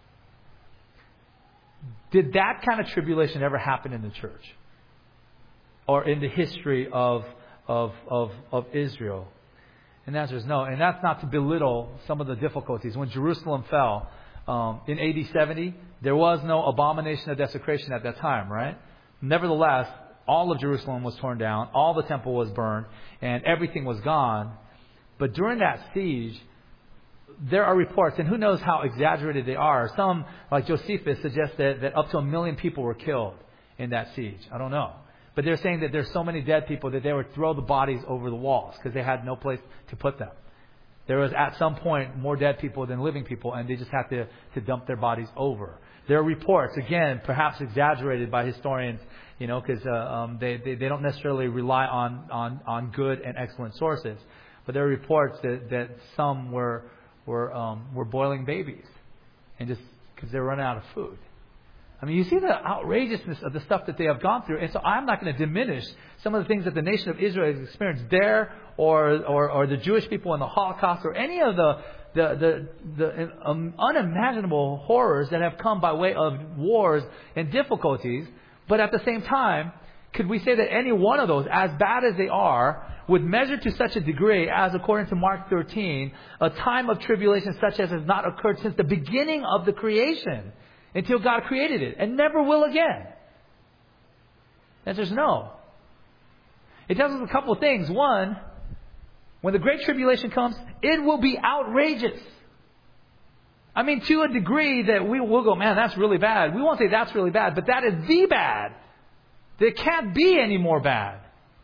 Did that kind of tribulation ever happen in the church? Or in the history of Israel? And the answer is no. And that's not to belittle some of the difficulties. When Jerusalem fell in AD 70, there was no abomination of desecration at that time, right? Nevertheless, all of Jerusalem was torn down, all the temple was burned, and everything was gone. But during that siege, there are reports, and who knows how exaggerated they are. Some, like Josephus, suggest that up to 1 million people were killed in that siege. I don't know. But they're saying that there's so many dead people that they would throw the bodies over the walls because they had no place to put them. There was at some point more dead people than living people, and they just had to dump their bodies over. There are reports, again, perhaps exaggerated by historians, because they don't necessarily rely on good and excellent sources. But there are reports that some were boiling babies, and just because they were running out of food. I mean, you see the outrageousness of the stuff that they have gone through, and so I'm not going to diminish some of the things that the nation of Israel has experienced there, or the Jewish people in the Holocaust, or any of the unimaginable horrors that have come by way of wars and difficulties. But at the same time, could we say that any one of those, as bad as they are, would measure to such a degree as, according to Mark 13, a time of tribulation such as has not occurred since the beginning of the creation, until God created it, and never will again? The answer is no. It tells us a couple of things. One, when the Great Tribulation comes, it will be outrageous. I mean, to a degree that we'll go, man, that's really bad. We won't say that's really bad, but that is the bad. There can't be any more bad.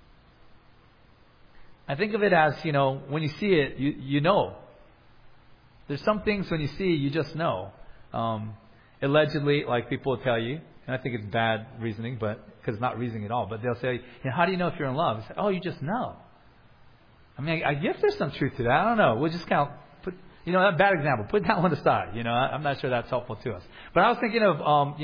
I think of it as, when you see it, you know. There's some things when you see, you just know. Allegedly, like people will tell you, and I think it's bad reasoning, because it's not reasoning at all, but they'll say, how do you know if you're in love? It's like, you just know. I mean, I guess there's some truth to that. I don't know. We'll just kind of put, that bad example. Put that one aside. I'm not sure that's helpful to us. But I was thinking of,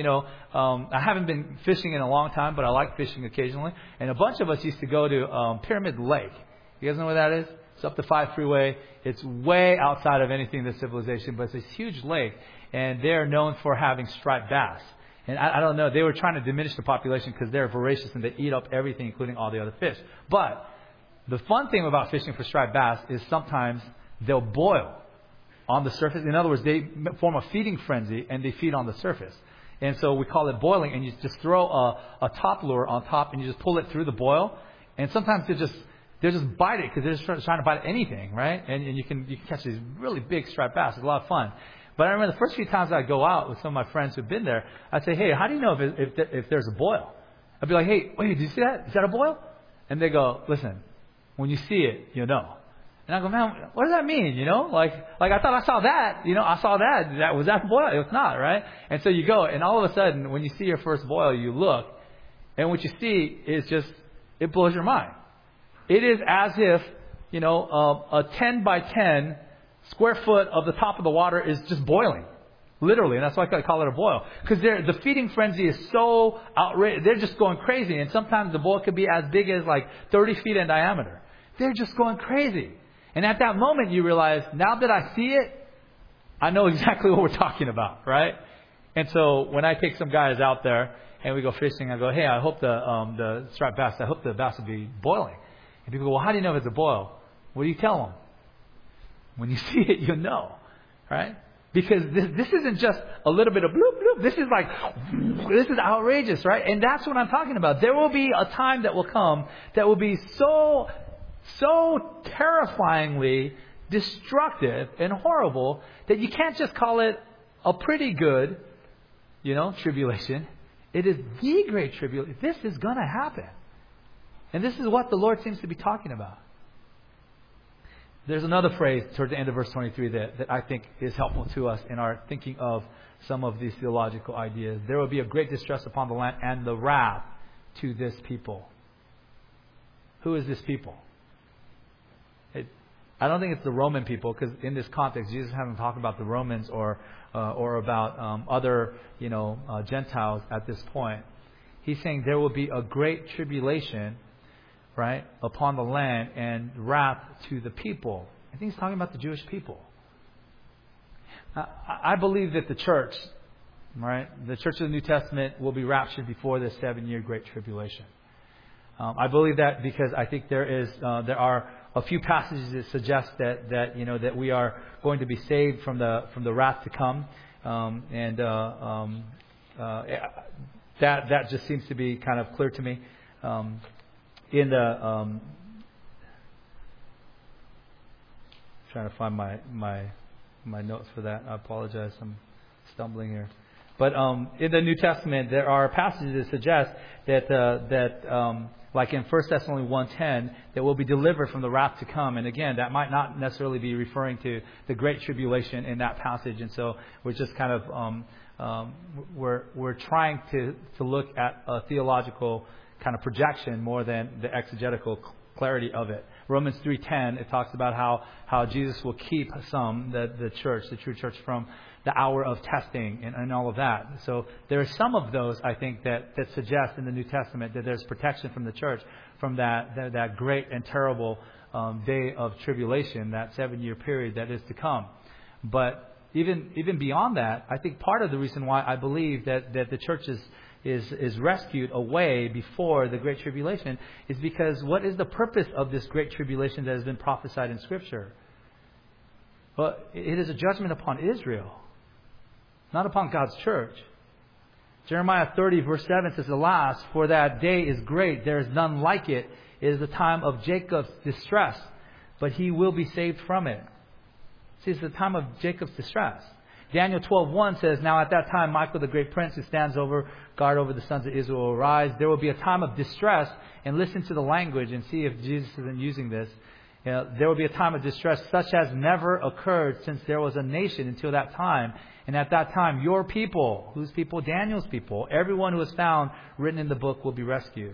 I haven't been fishing in a long time, but I like fishing occasionally. And a bunch of us used to go to Pyramid Lake. You guys know where that is? It's up the 5 freeway. It's way outside of anything in the civilization, but it's this huge lake. And they're known for having striped bass. And I don't know, they were trying to diminish the population because they're voracious and they eat up everything, including all the other fish. But the fun thing about fishing for striped bass is sometimes they'll boil on the surface. In other words, they form a feeding frenzy and they feed on the surface. And so we call it boiling, and you just throw a top lure on top and you just pull it through the boil. And sometimes they just bite it because they're just trying to bite anything, right? And you can catch these really big striped bass. It's a lot of fun. But I remember the first few times I go out with some of my friends who've been there, I'd say, hey, how do you know if there's a boil? I'd be like, hey, wait, did you see that? Is that a boil? And they go, listen, when you see it, you'll know. And I go, man, what does that mean? Like I thought I saw that. I saw that. Was that a boil? It's not, right? And so you go, and all of a sudden, when you see your first boil, you look, and what you see is just, it blows your mind. It is as if, a 10 by 10 square foot of the top of the water is just boiling. Literally. And that's why I call it a boil. Because the feeding frenzy is so outrageous. They're just going crazy. And sometimes the boil could be as big as like 30 feet in diameter. They're just going crazy. And at that moment you realize, now that I see it, I know exactly what we're talking about, right? And so when I take some guys out there and we go fishing, I go, hey, I hope the striped bass, I hope the bass will be boiling. And people go, well, how do you know if it's a boil? What do you tell them? When you see it, you'll know. Right? Because this isn't just a little bit of bloop, bloop. This is outrageous, right? And that's what I'm talking about. There will be a time that will come that will be so terrifyingly destructive and horrible that you can't just call it a pretty good, tribulation. It is the great tribulation. This is going to happen. And this is what the Lord seems to be talking about. There's another phrase towards the end of verse 23 that I think is helpful to us in our thinking of some of these theological ideas. There will be a great distress upon the land and the wrath to this people. Who is this people? I don't think it's the Roman people, because in this context, Jesus hasn't talked about the Romans or about other Gentiles at this point. He's saying there will be a great tribulation, right, upon the land and wrath to the people. I think he's talking about the Jewish people. I believe that the church, right, the church of the New Testament will be raptured before this 7-year great tribulation. I believe that because I think there are a few passages that suggest that we are going to be saved from the wrath to come, that just seems to be kind of clear to me. In the trying to find my notes for that. I apologize, I'm stumbling here. But in the New Testament, there are passages that suggest that like in 1 Thessalonians 1:10, that we'll be delivered from the wrath to come. And again, that might not necessarily be referring to the Great Tribulation in that passage. And so we're just kind of we're trying to look at a theological kind of projection more than the exegetical clarity of it. Romans 3:10, it talks about how Jesus will keep the true church, from the hour of testing and all of that. So there are some of those, I think, that suggest in the New Testament that there's protection from the church from that great and terrible day of tribulation, that 7-year period that is to come. But even beyond that, I think part of the reason why I believe that the church is rescued away before the Great Tribulation is because what is the purpose of this Great Tribulation that has been prophesied in Scripture? Well, it is a judgment upon Israel, not upon God's church. Jeremiah 30 verse 7 says, "Alas, for that day is great, there is none like it. It is the time of Jacob's distress, but he will be saved from it." See, it's the time of Jacob's distress. Daniel 12:1 says, "Now at that time, Michael the great prince who stands guard over the sons of Israel will arise. There will be a time of distress," and listen to the language and see if Jesus isn't using this. There will be a time of distress such as never occurred since there was a nation until that time. And at that time, your people, whose people? Daniel's people, everyone who is found written in the book will be rescued.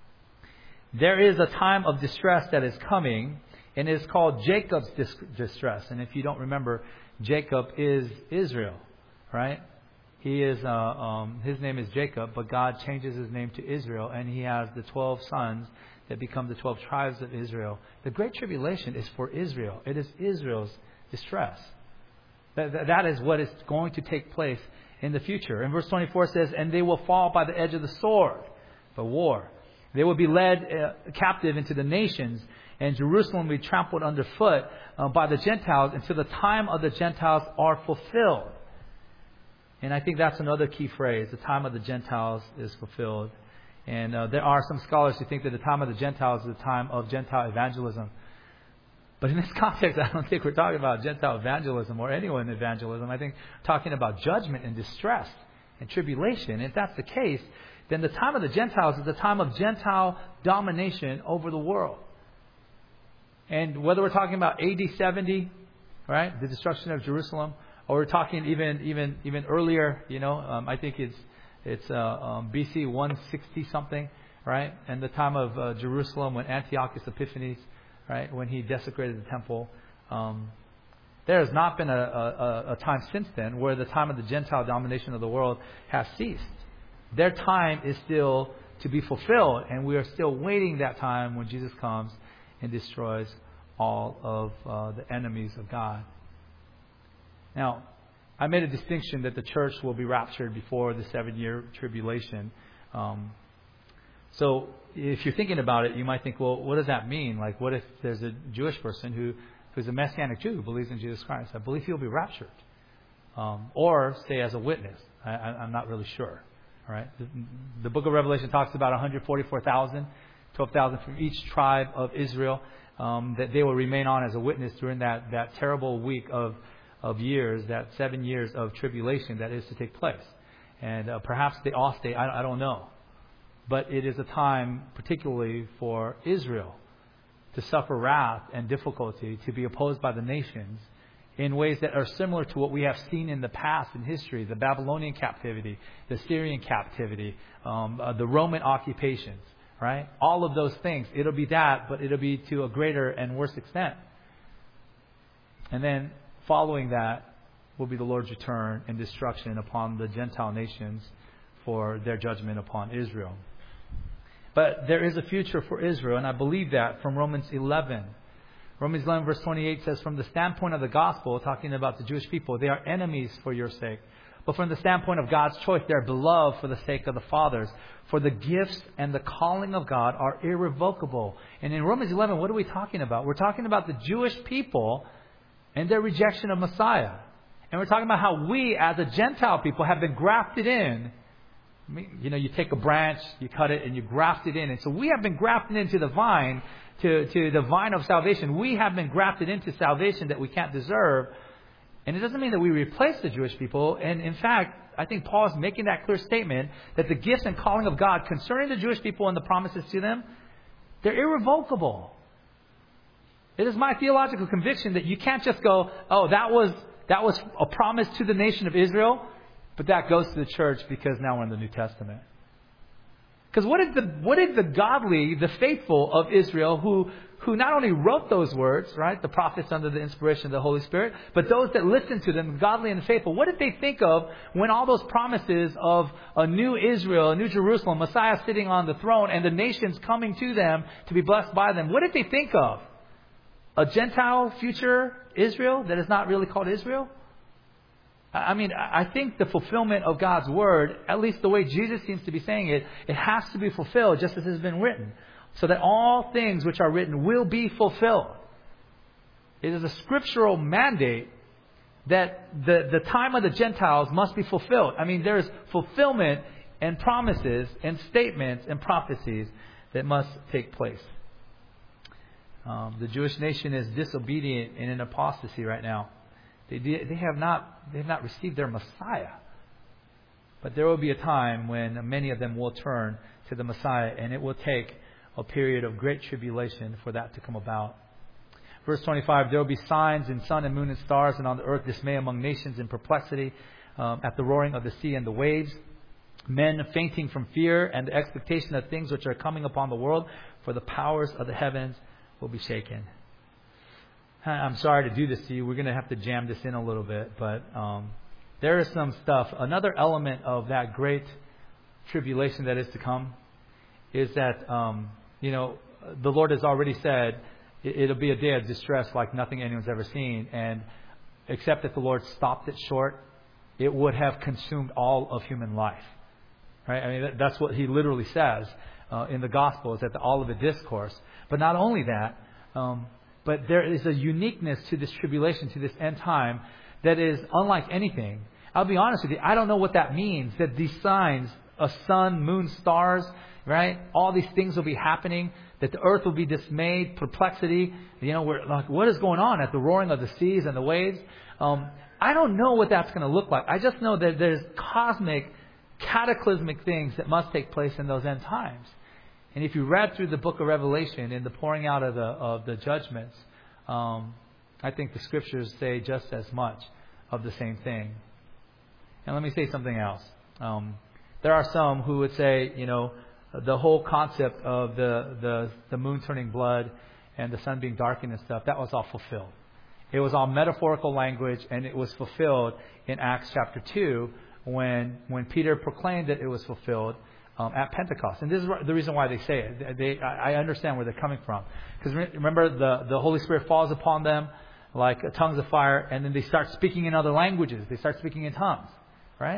There is a time of distress that is coming, and it is called Jacob's distress. And if you don't remember, Jacob is Israel, right? He is his name is Jacob, but God changes his name to Israel, and he has the 12 sons that become the 12 tribes of Israel. The Great Tribulation is for Israel. It is Israel's distress. That is what is going to take place in the future. And verse 24 says, "And they will fall by the edge of the sword," for war. "They will be led captive into the nations, and Jerusalem will be trampled underfoot by the Gentiles until the time of the Gentiles are fulfilled." And I think that's another key phrase. The time of the Gentiles is fulfilled. And there are some scholars who think that the time of the Gentiles is the time of Gentile evangelism. But in this context, I don't think we're talking about Gentile evangelism or anyone evangelism. I think we're talking about judgment and distress and tribulation. And if that's the case, then the time of the Gentiles is the time of Gentile domination over the world. And whether we're talking about AD 70, right, the destruction of Jerusalem, or we're talking even earlier, I think it's BC 160 something, right, and the time of Jerusalem when Antiochus Epiphanes, right, when he desecrated the temple. There has not been a time since then where the time of the Gentile domination of the world has ceased. Their time is still to be fulfilled, and we are still waiting that time when Jesus comes and destroys all of the enemies of God. Now, I made a distinction that the church will be raptured before the 7-year tribulation. So if you're thinking about it, you might think, well, what does that mean? Like, what if there's a Jewish person who's a Messianic Jew who believes in Jesus Christ? I believe he'll be raptured. Or stay as a witness. I'm not really sure. All right. The book of Revelation talks about 144,000, 12,000 from each tribe of Israel, that they will remain on as a witness during that terrible week of years, that 7 years of tribulation that is to take place. And perhaps they all stay. I don't know. But it is a time particularly for Israel to suffer wrath and difficulty, to be opposed by the nations in ways that are similar to what we have seen in the past in history, the Babylonian captivity, the Syrian captivity, the Roman occupations, right? All of those things. It'll be that, but it'll be to a greater and worse extent. And then following that will be the Lord's return and destruction upon the Gentile nations for their judgment upon Israel. But there is a future for Israel, and I believe that from Romans 11. Romans 11 verse 28 says, from the standpoint of the gospel, talking about the Jewish people, they are enemies for your sake. But from the standpoint of God's choice, they are beloved for the sake of the fathers. For the gifts and the calling of God are irrevocable. And in Romans 11, what are we talking about? We're talking about the Jewish people and their rejection of Messiah. And we're talking about how we as a Gentile people have been grafted in. I mean, you take a branch, you cut it, and you graft it in. And so we have been grafted into the vine, to the vine of salvation. We have been grafted into salvation that we can't deserve. And it doesn't mean that we replace the Jewish people. And in fact, I think Paul is making that clear statement that the gifts and calling of God concerning the Jewish people and the promises to them, they're irrevocable. It is my theological conviction that you can't just go, oh, that was a promise to the nation of Israel, but that goes to the church because now we're in the New Testament. Because what did the godly, the faithful of Israel, who not only wrote those words, right, the prophets under the inspiration of the Holy Spirit, but those that listened to them, godly and faithful, what did they think of when all those promises of a new Israel, a new Jerusalem, Messiah sitting on the throne, and the nations coming to them to be blessed by them? What did they think of? A Gentile future Israel that is not really called Israel? I mean, I think the fulfillment of God's Word, at least the way Jesus seems to be saying it, it has to be fulfilled just as it has been written. So that all things which are written will be fulfilled. It is a scriptural mandate that the time of the Gentiles must be fulfilled. I mean, there is fulfillment and promises and statements and prophecies that must take place. The Jewish nation is disobedient and in apostasy right now. They have not received their Messiah. But there will be a time when many of them will turn to the Messiah, and it will take a period of great tribulation for that to come about. Verse 25, there will be signs in sun and moon and stars, and on the earth dismay among nations and perplexity at the roaring of the sea and the waves. Men fainting from fear and the expectation of things which are coming upon the world, for the powers of the heavens will be shaken. I'm sorry to do this to you. We're going to have to jam this in a little bit, but there is some stuff. Another element of that great tribulation that is to come is that, the Lord has already said it'll be a day of distress like nothing anyone's ever seen. And except that the Lord stopped it short, it would have consumed all of human life. Right? I mean, that's what He literally says in the Gospels at the Olivet Discourse. But not only that, but there is a uniqueness to this tribulation, to this end time, that is unlike anything. I'll be honest with you, I don't know what that means, that these signs, a sun, moon, stars, right? All these things will be happening, that the earth will be dismayed, perplexity. We're like, what is going on at the roaring of the seas and the waves? I don't know what that's going to look like. I just know that there's cosmic, cataclysmic things that must take place in those end times. And if you read through the book of Revelation in the pouring out of the judgments, I think the scriptures say just as much of the same thing. And let me say something else. There are some who would say, the whole concept of the moon turning blood and the sun being darkened and stuff, that was all fulfilled. It was all metaphorical language, and it was fulfilled in Acts chapter 2 when Peter proclaimed that it was fulfilled at Pentecost. And this is the reason why they say it. I understand where they're coming from. Because remember, the Holy Spirit falls upon them like tongues of fire, and then they start speaking in other languages. They start speaking in tongues, right?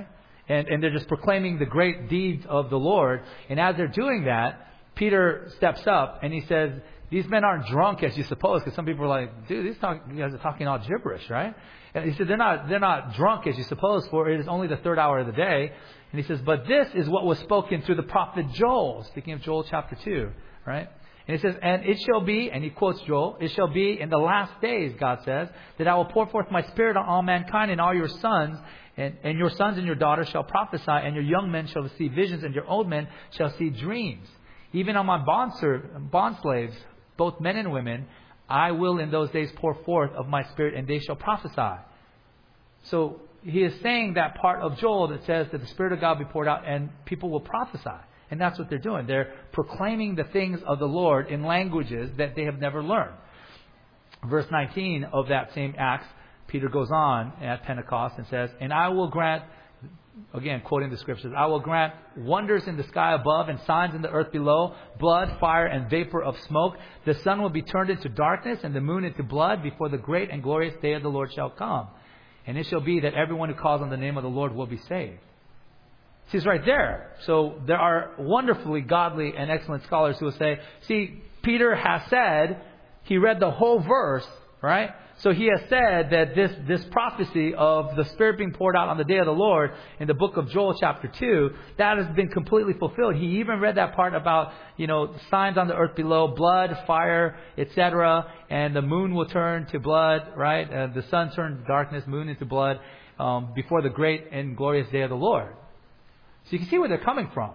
And they're just proclaiming the great deeds of the Lord. And as they're doing that, Peter steps up and he says, these men aren't drunk as you suppose, because some people are like, dude, you guys are talking all gibberish, right? And he said, they're not drunk as you suppose, for it is only the third hour of the day. And he says, but this is what was spoken through the prophet Joel, speaking of Joel chapter 2, right? And he says, and it shall be, and he quotes Joel, it shall be in the last days, God says, that I will pour forth my spirit on all mankind, and all your sons and your sons and your daughters shall prophesy, and your young men shall see visions, and your old men shall see dreams. Even on my bond slaves, both men and women, I will in those days pour forth of my spirit, and they shall prophesy. So he is saying that part of Joel that says that the Spirit of God be poured out and people will prophesy. And that's what they're doing. They're proclaiming the things of the Lord in languages that they have never learned. Verse 19 of that same Acts, Peter goes on at Pentecost and says, and I will grant, again quoting the scriptures, I will grant wonders in the sky above and signs in the earth below, blood, fire, and vapor of smoke. The sun will be turned into darkness and the moon into blood before the great and glorious day of the Lord shall come. And it shall be that everyone who calls on the name of the Lord will be saved. See, it's right there. So there are wonderfully godly and excellent scholars who will say, see, Peter has said, he read the whole verse, right? So he has said that this prophecy of the Spirit being poured out on the day of the Lord in the book of Joel chapter 2, that has been completely fulfilled. He even read that part about, signs on the earth below, blood, fire, etc. And the moon will turn to blood, right? The sun turns to darkness, moon into blood, before the great and glorious day of the Lord. So you can see where they're coming from.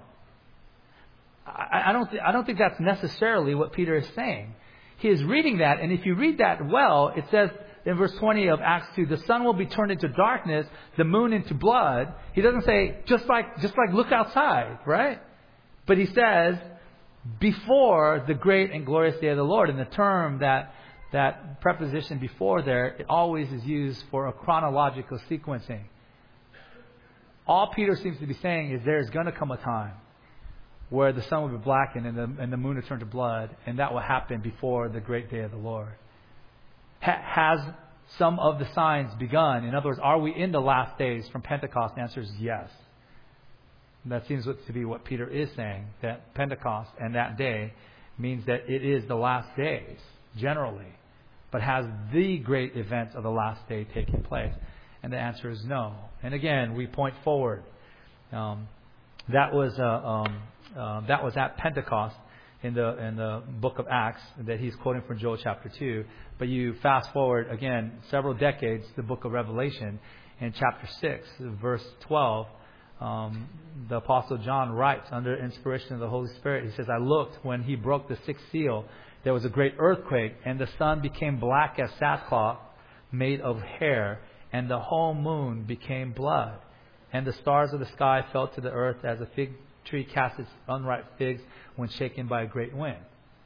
I don't think that's necessarily what Peter is saying. He is reading that, and if you read that well, it says in verse 20 of Acts 2, the sun will be turned into darkness, the moon into blood. He doesn't say, just like look outside, right? But he says, before the great and glorious day of the Lord. And the term, that preposition before there, it always is used for a chronological sequencing. All Peter seems to be saying is there is going to come a time where the sun will be blackened and the moon will turn to blood, and that will happen before the great day of the Lord. Has some of the signs begun? In other words, are we in the last days from Pentecost? The answer is yes. And that seems to be what Peter is saying, that Pentecost and that day means that it is the last days, generally. But has the great events of the last day taken place? And the answer is no. And again, we point forward. That was at Pentecost in the book of Acts that he's quoting from Joel chapter 2. But you fast forward again several decades, the book of Revelation, in chapter 6, verse 12. The Apostle John writes under inspiration of the Holy Spirit. He says, I looked when he broke the sixth seal. There was a great earthquake, and the sun became black as sackcloth made of hair, and the whole moon became blood. And the stars of the sky fell to the earth as a fig tree casts its unripe figs when shaken by a great wind.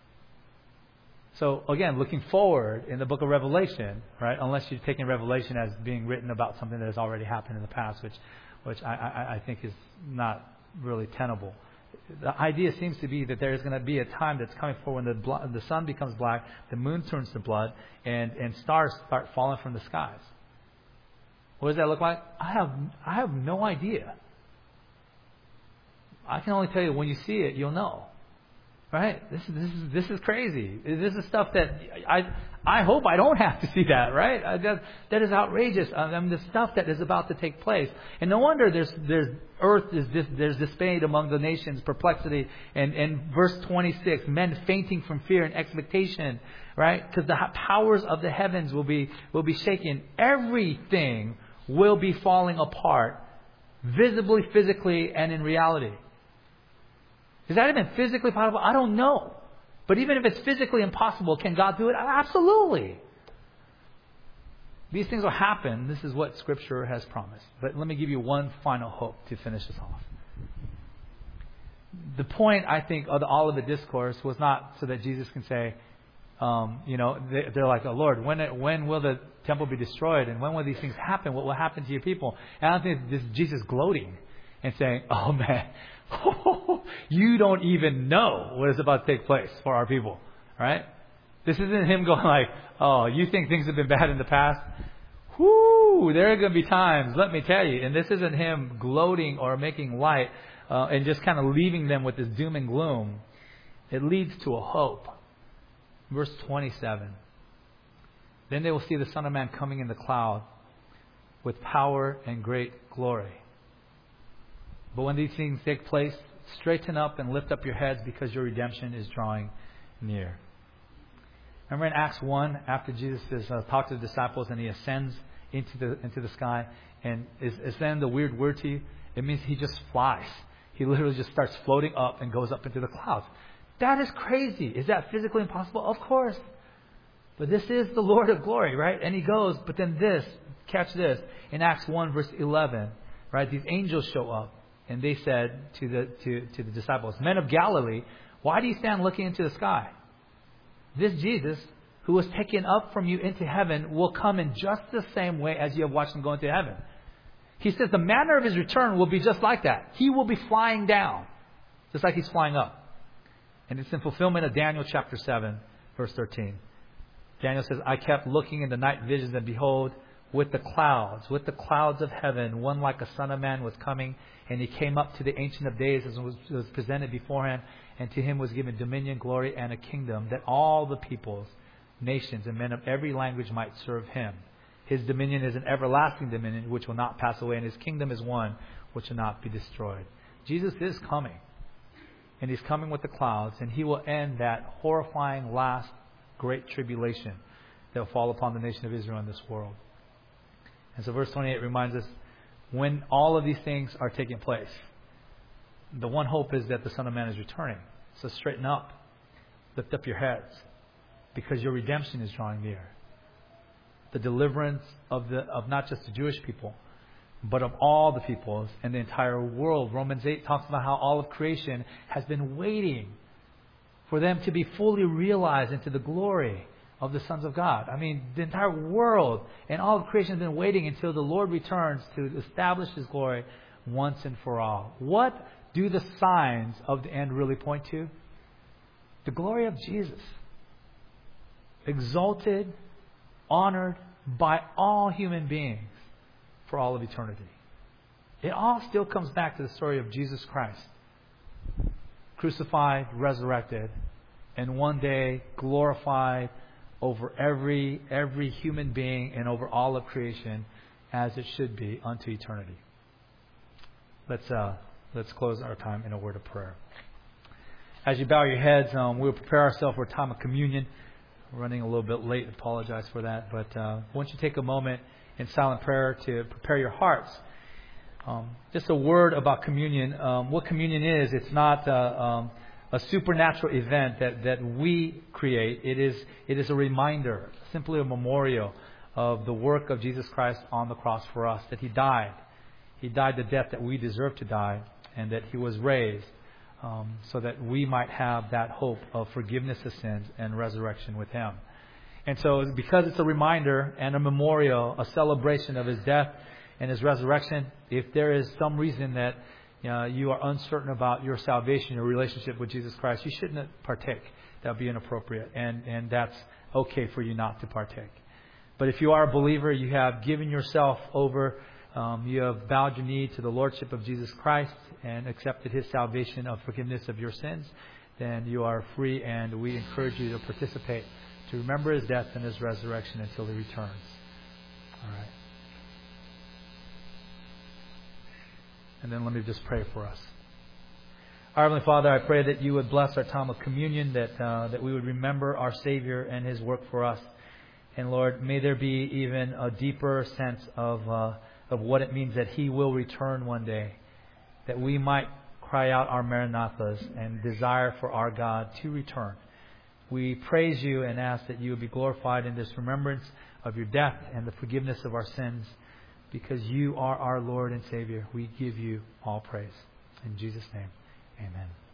So again, looking forward in the book of Revelation, right? Unless you're taking Revelation as being written about something that has already happened in the past, which I think is not really tenable. The idea seems to be that there is going to be a time that's coming forward when the sun becomes black, the moon turns to blood, and stars start falling from the skies. What does that look like? I have no idea. I can only tell you when you see it, you'll know. Right? This is crazy. This is stuff that I hope I don't have to see that. Right? That is outrageous. The stuff that is about to take place, and no wonder there's dismayed among the nations, perplexity, and verse 26, men fainting from fear and expectation. Right? Because the powers of the heavens will be shaken. Everything will be falling apart, visibly, physically, and in reality. Is that even physically possible? I don't know. But even if it's physically impossible, can God do it? Absolutely. These things will happen. This is what Scripture has promised. But let me give you one final hope to finish this off. The point, I think, of all of the discourse was not so that Jesus can say, they're like, oh, Lord, when will the temple be destroyed? And when will these things happen? What will happen to your people? And I don't think this is Jesus gloating and saying, oh, man, you don't even know what is about to take place for our people, right? This isn't him going like, oh, you think things have been bad in the past? Whoo, Woo! There are going to be times, let me tell you, and this isn't him gloating or making light and just kind of leaving them with this doom and gloom. It leads to a hope. Verse 27. Then they will see the Son of Man coming in the cloud with power and great glory. But when these things take place, straighten up and lift up your heads, because your redemption is drawing near. Remember in Acts 1, after Jesus has talked to the disciples and he ascends into the sky, and is then the weird word to you? It means he just flies. He literally just starts floating up and goes up into the clouds. That is crazy. Is that physically impossible? Of course. But this is the Lord of glory, right? And he goes, but then this, catch this, in Acts 1 verse 11, right? These angels show up and they said to the disciples, "Men of Galilee, why do you stand looking into the sky? This Jesus, who was taken up from you into heaven, will come in just the same way as you have watched him go into heaven." He says the manner of his return will be just like that. He will be flying down, just like he's flying up. And it's in fulfillment of Daniel chapter 7, verse 13. Daniel says, "I kept looking in the night visions, and behold, with the clouds of heaven, one like a son of man was coming, and he came up to the Ancient of Days as was presented beforehand, and to him was given dominion, glory, and a kingdom, that all the peoples, nations, and men of every language might serve him. His dominion is an everlasting dominion which will not pass away, and his kingdom is one which will not be destroyed." Jesus is coming, and he's coming with the clouds, and he will end that horrifying last great tribulation that will fall upon the nation of Israel in this world. And so verse 28 reminds us, when all of these things are taking place, the one hope is that the Son of Man is returning. So straighten up, lift up your heads, because your redemption is drawing near. The deliverance of not just the Jewish people, but of all the peoples and the entire world. Romans 8 talks about how all of creation has been waiting for them to be fully realized into the glory of the sons of God. I mean, the entire world and all of creation has been waiting until the Lord returns to establish his glory once and for all. What do the signs of the end really point to? The glory of Jesus. Exalted, honored by all human beings for all of eternity. It all still comes back to the story of Jesus Christ. Crucified, resurrected, and one day glorified over every human being and over all of creation, as it should be unto eternity. Let's close our time in a word of prayer. As you bow your heads, we'll prepare ourselves for a time of communion. We're running a little bit late. Apologize for that. But won't you take a moment in silent prayer to prepare your hearts. Just a word about communion. What communion is, it's not a supernatural event that we create. It is a reminder, simply a memorial of the work of Jesus Christ on the cross for us, that he died. He died the death that we deserve to die, and that he was raised so that we might have that hope of forgiveness of sins and resurrection with him. And so because it's a reminder and a memorial, a celebration of his death and his resurrection, if there is some reason that you are uncertain about your salvation, your relationship with Jesus Christ, you shouldn't partake. That would be inappropriate. And that's okay for you not to partake. But if you are a believer, you have given yourself over, you have bowed your knee to the Lordship of Jesus Christ and accepted his salvation of forgiveness of your sins, then you are free, and we encourage you to participate, to remember his death and his resurrection until he returns. All right. And then let me just pray for us. Our Heavenly Father, I pray that you would bless our time of communion, that we would remember our Savior and his work for us. And Lord, may there be even a deeper sense of what it means that he will return one day, that we might cry out our Maranathas and desire for our God to return. We praise you and ask that you would be glorified in this remembrance of your death and the forgiveness of our sins, because you are our Lord and Savior. We give you all praise. In Jesus' name, amen.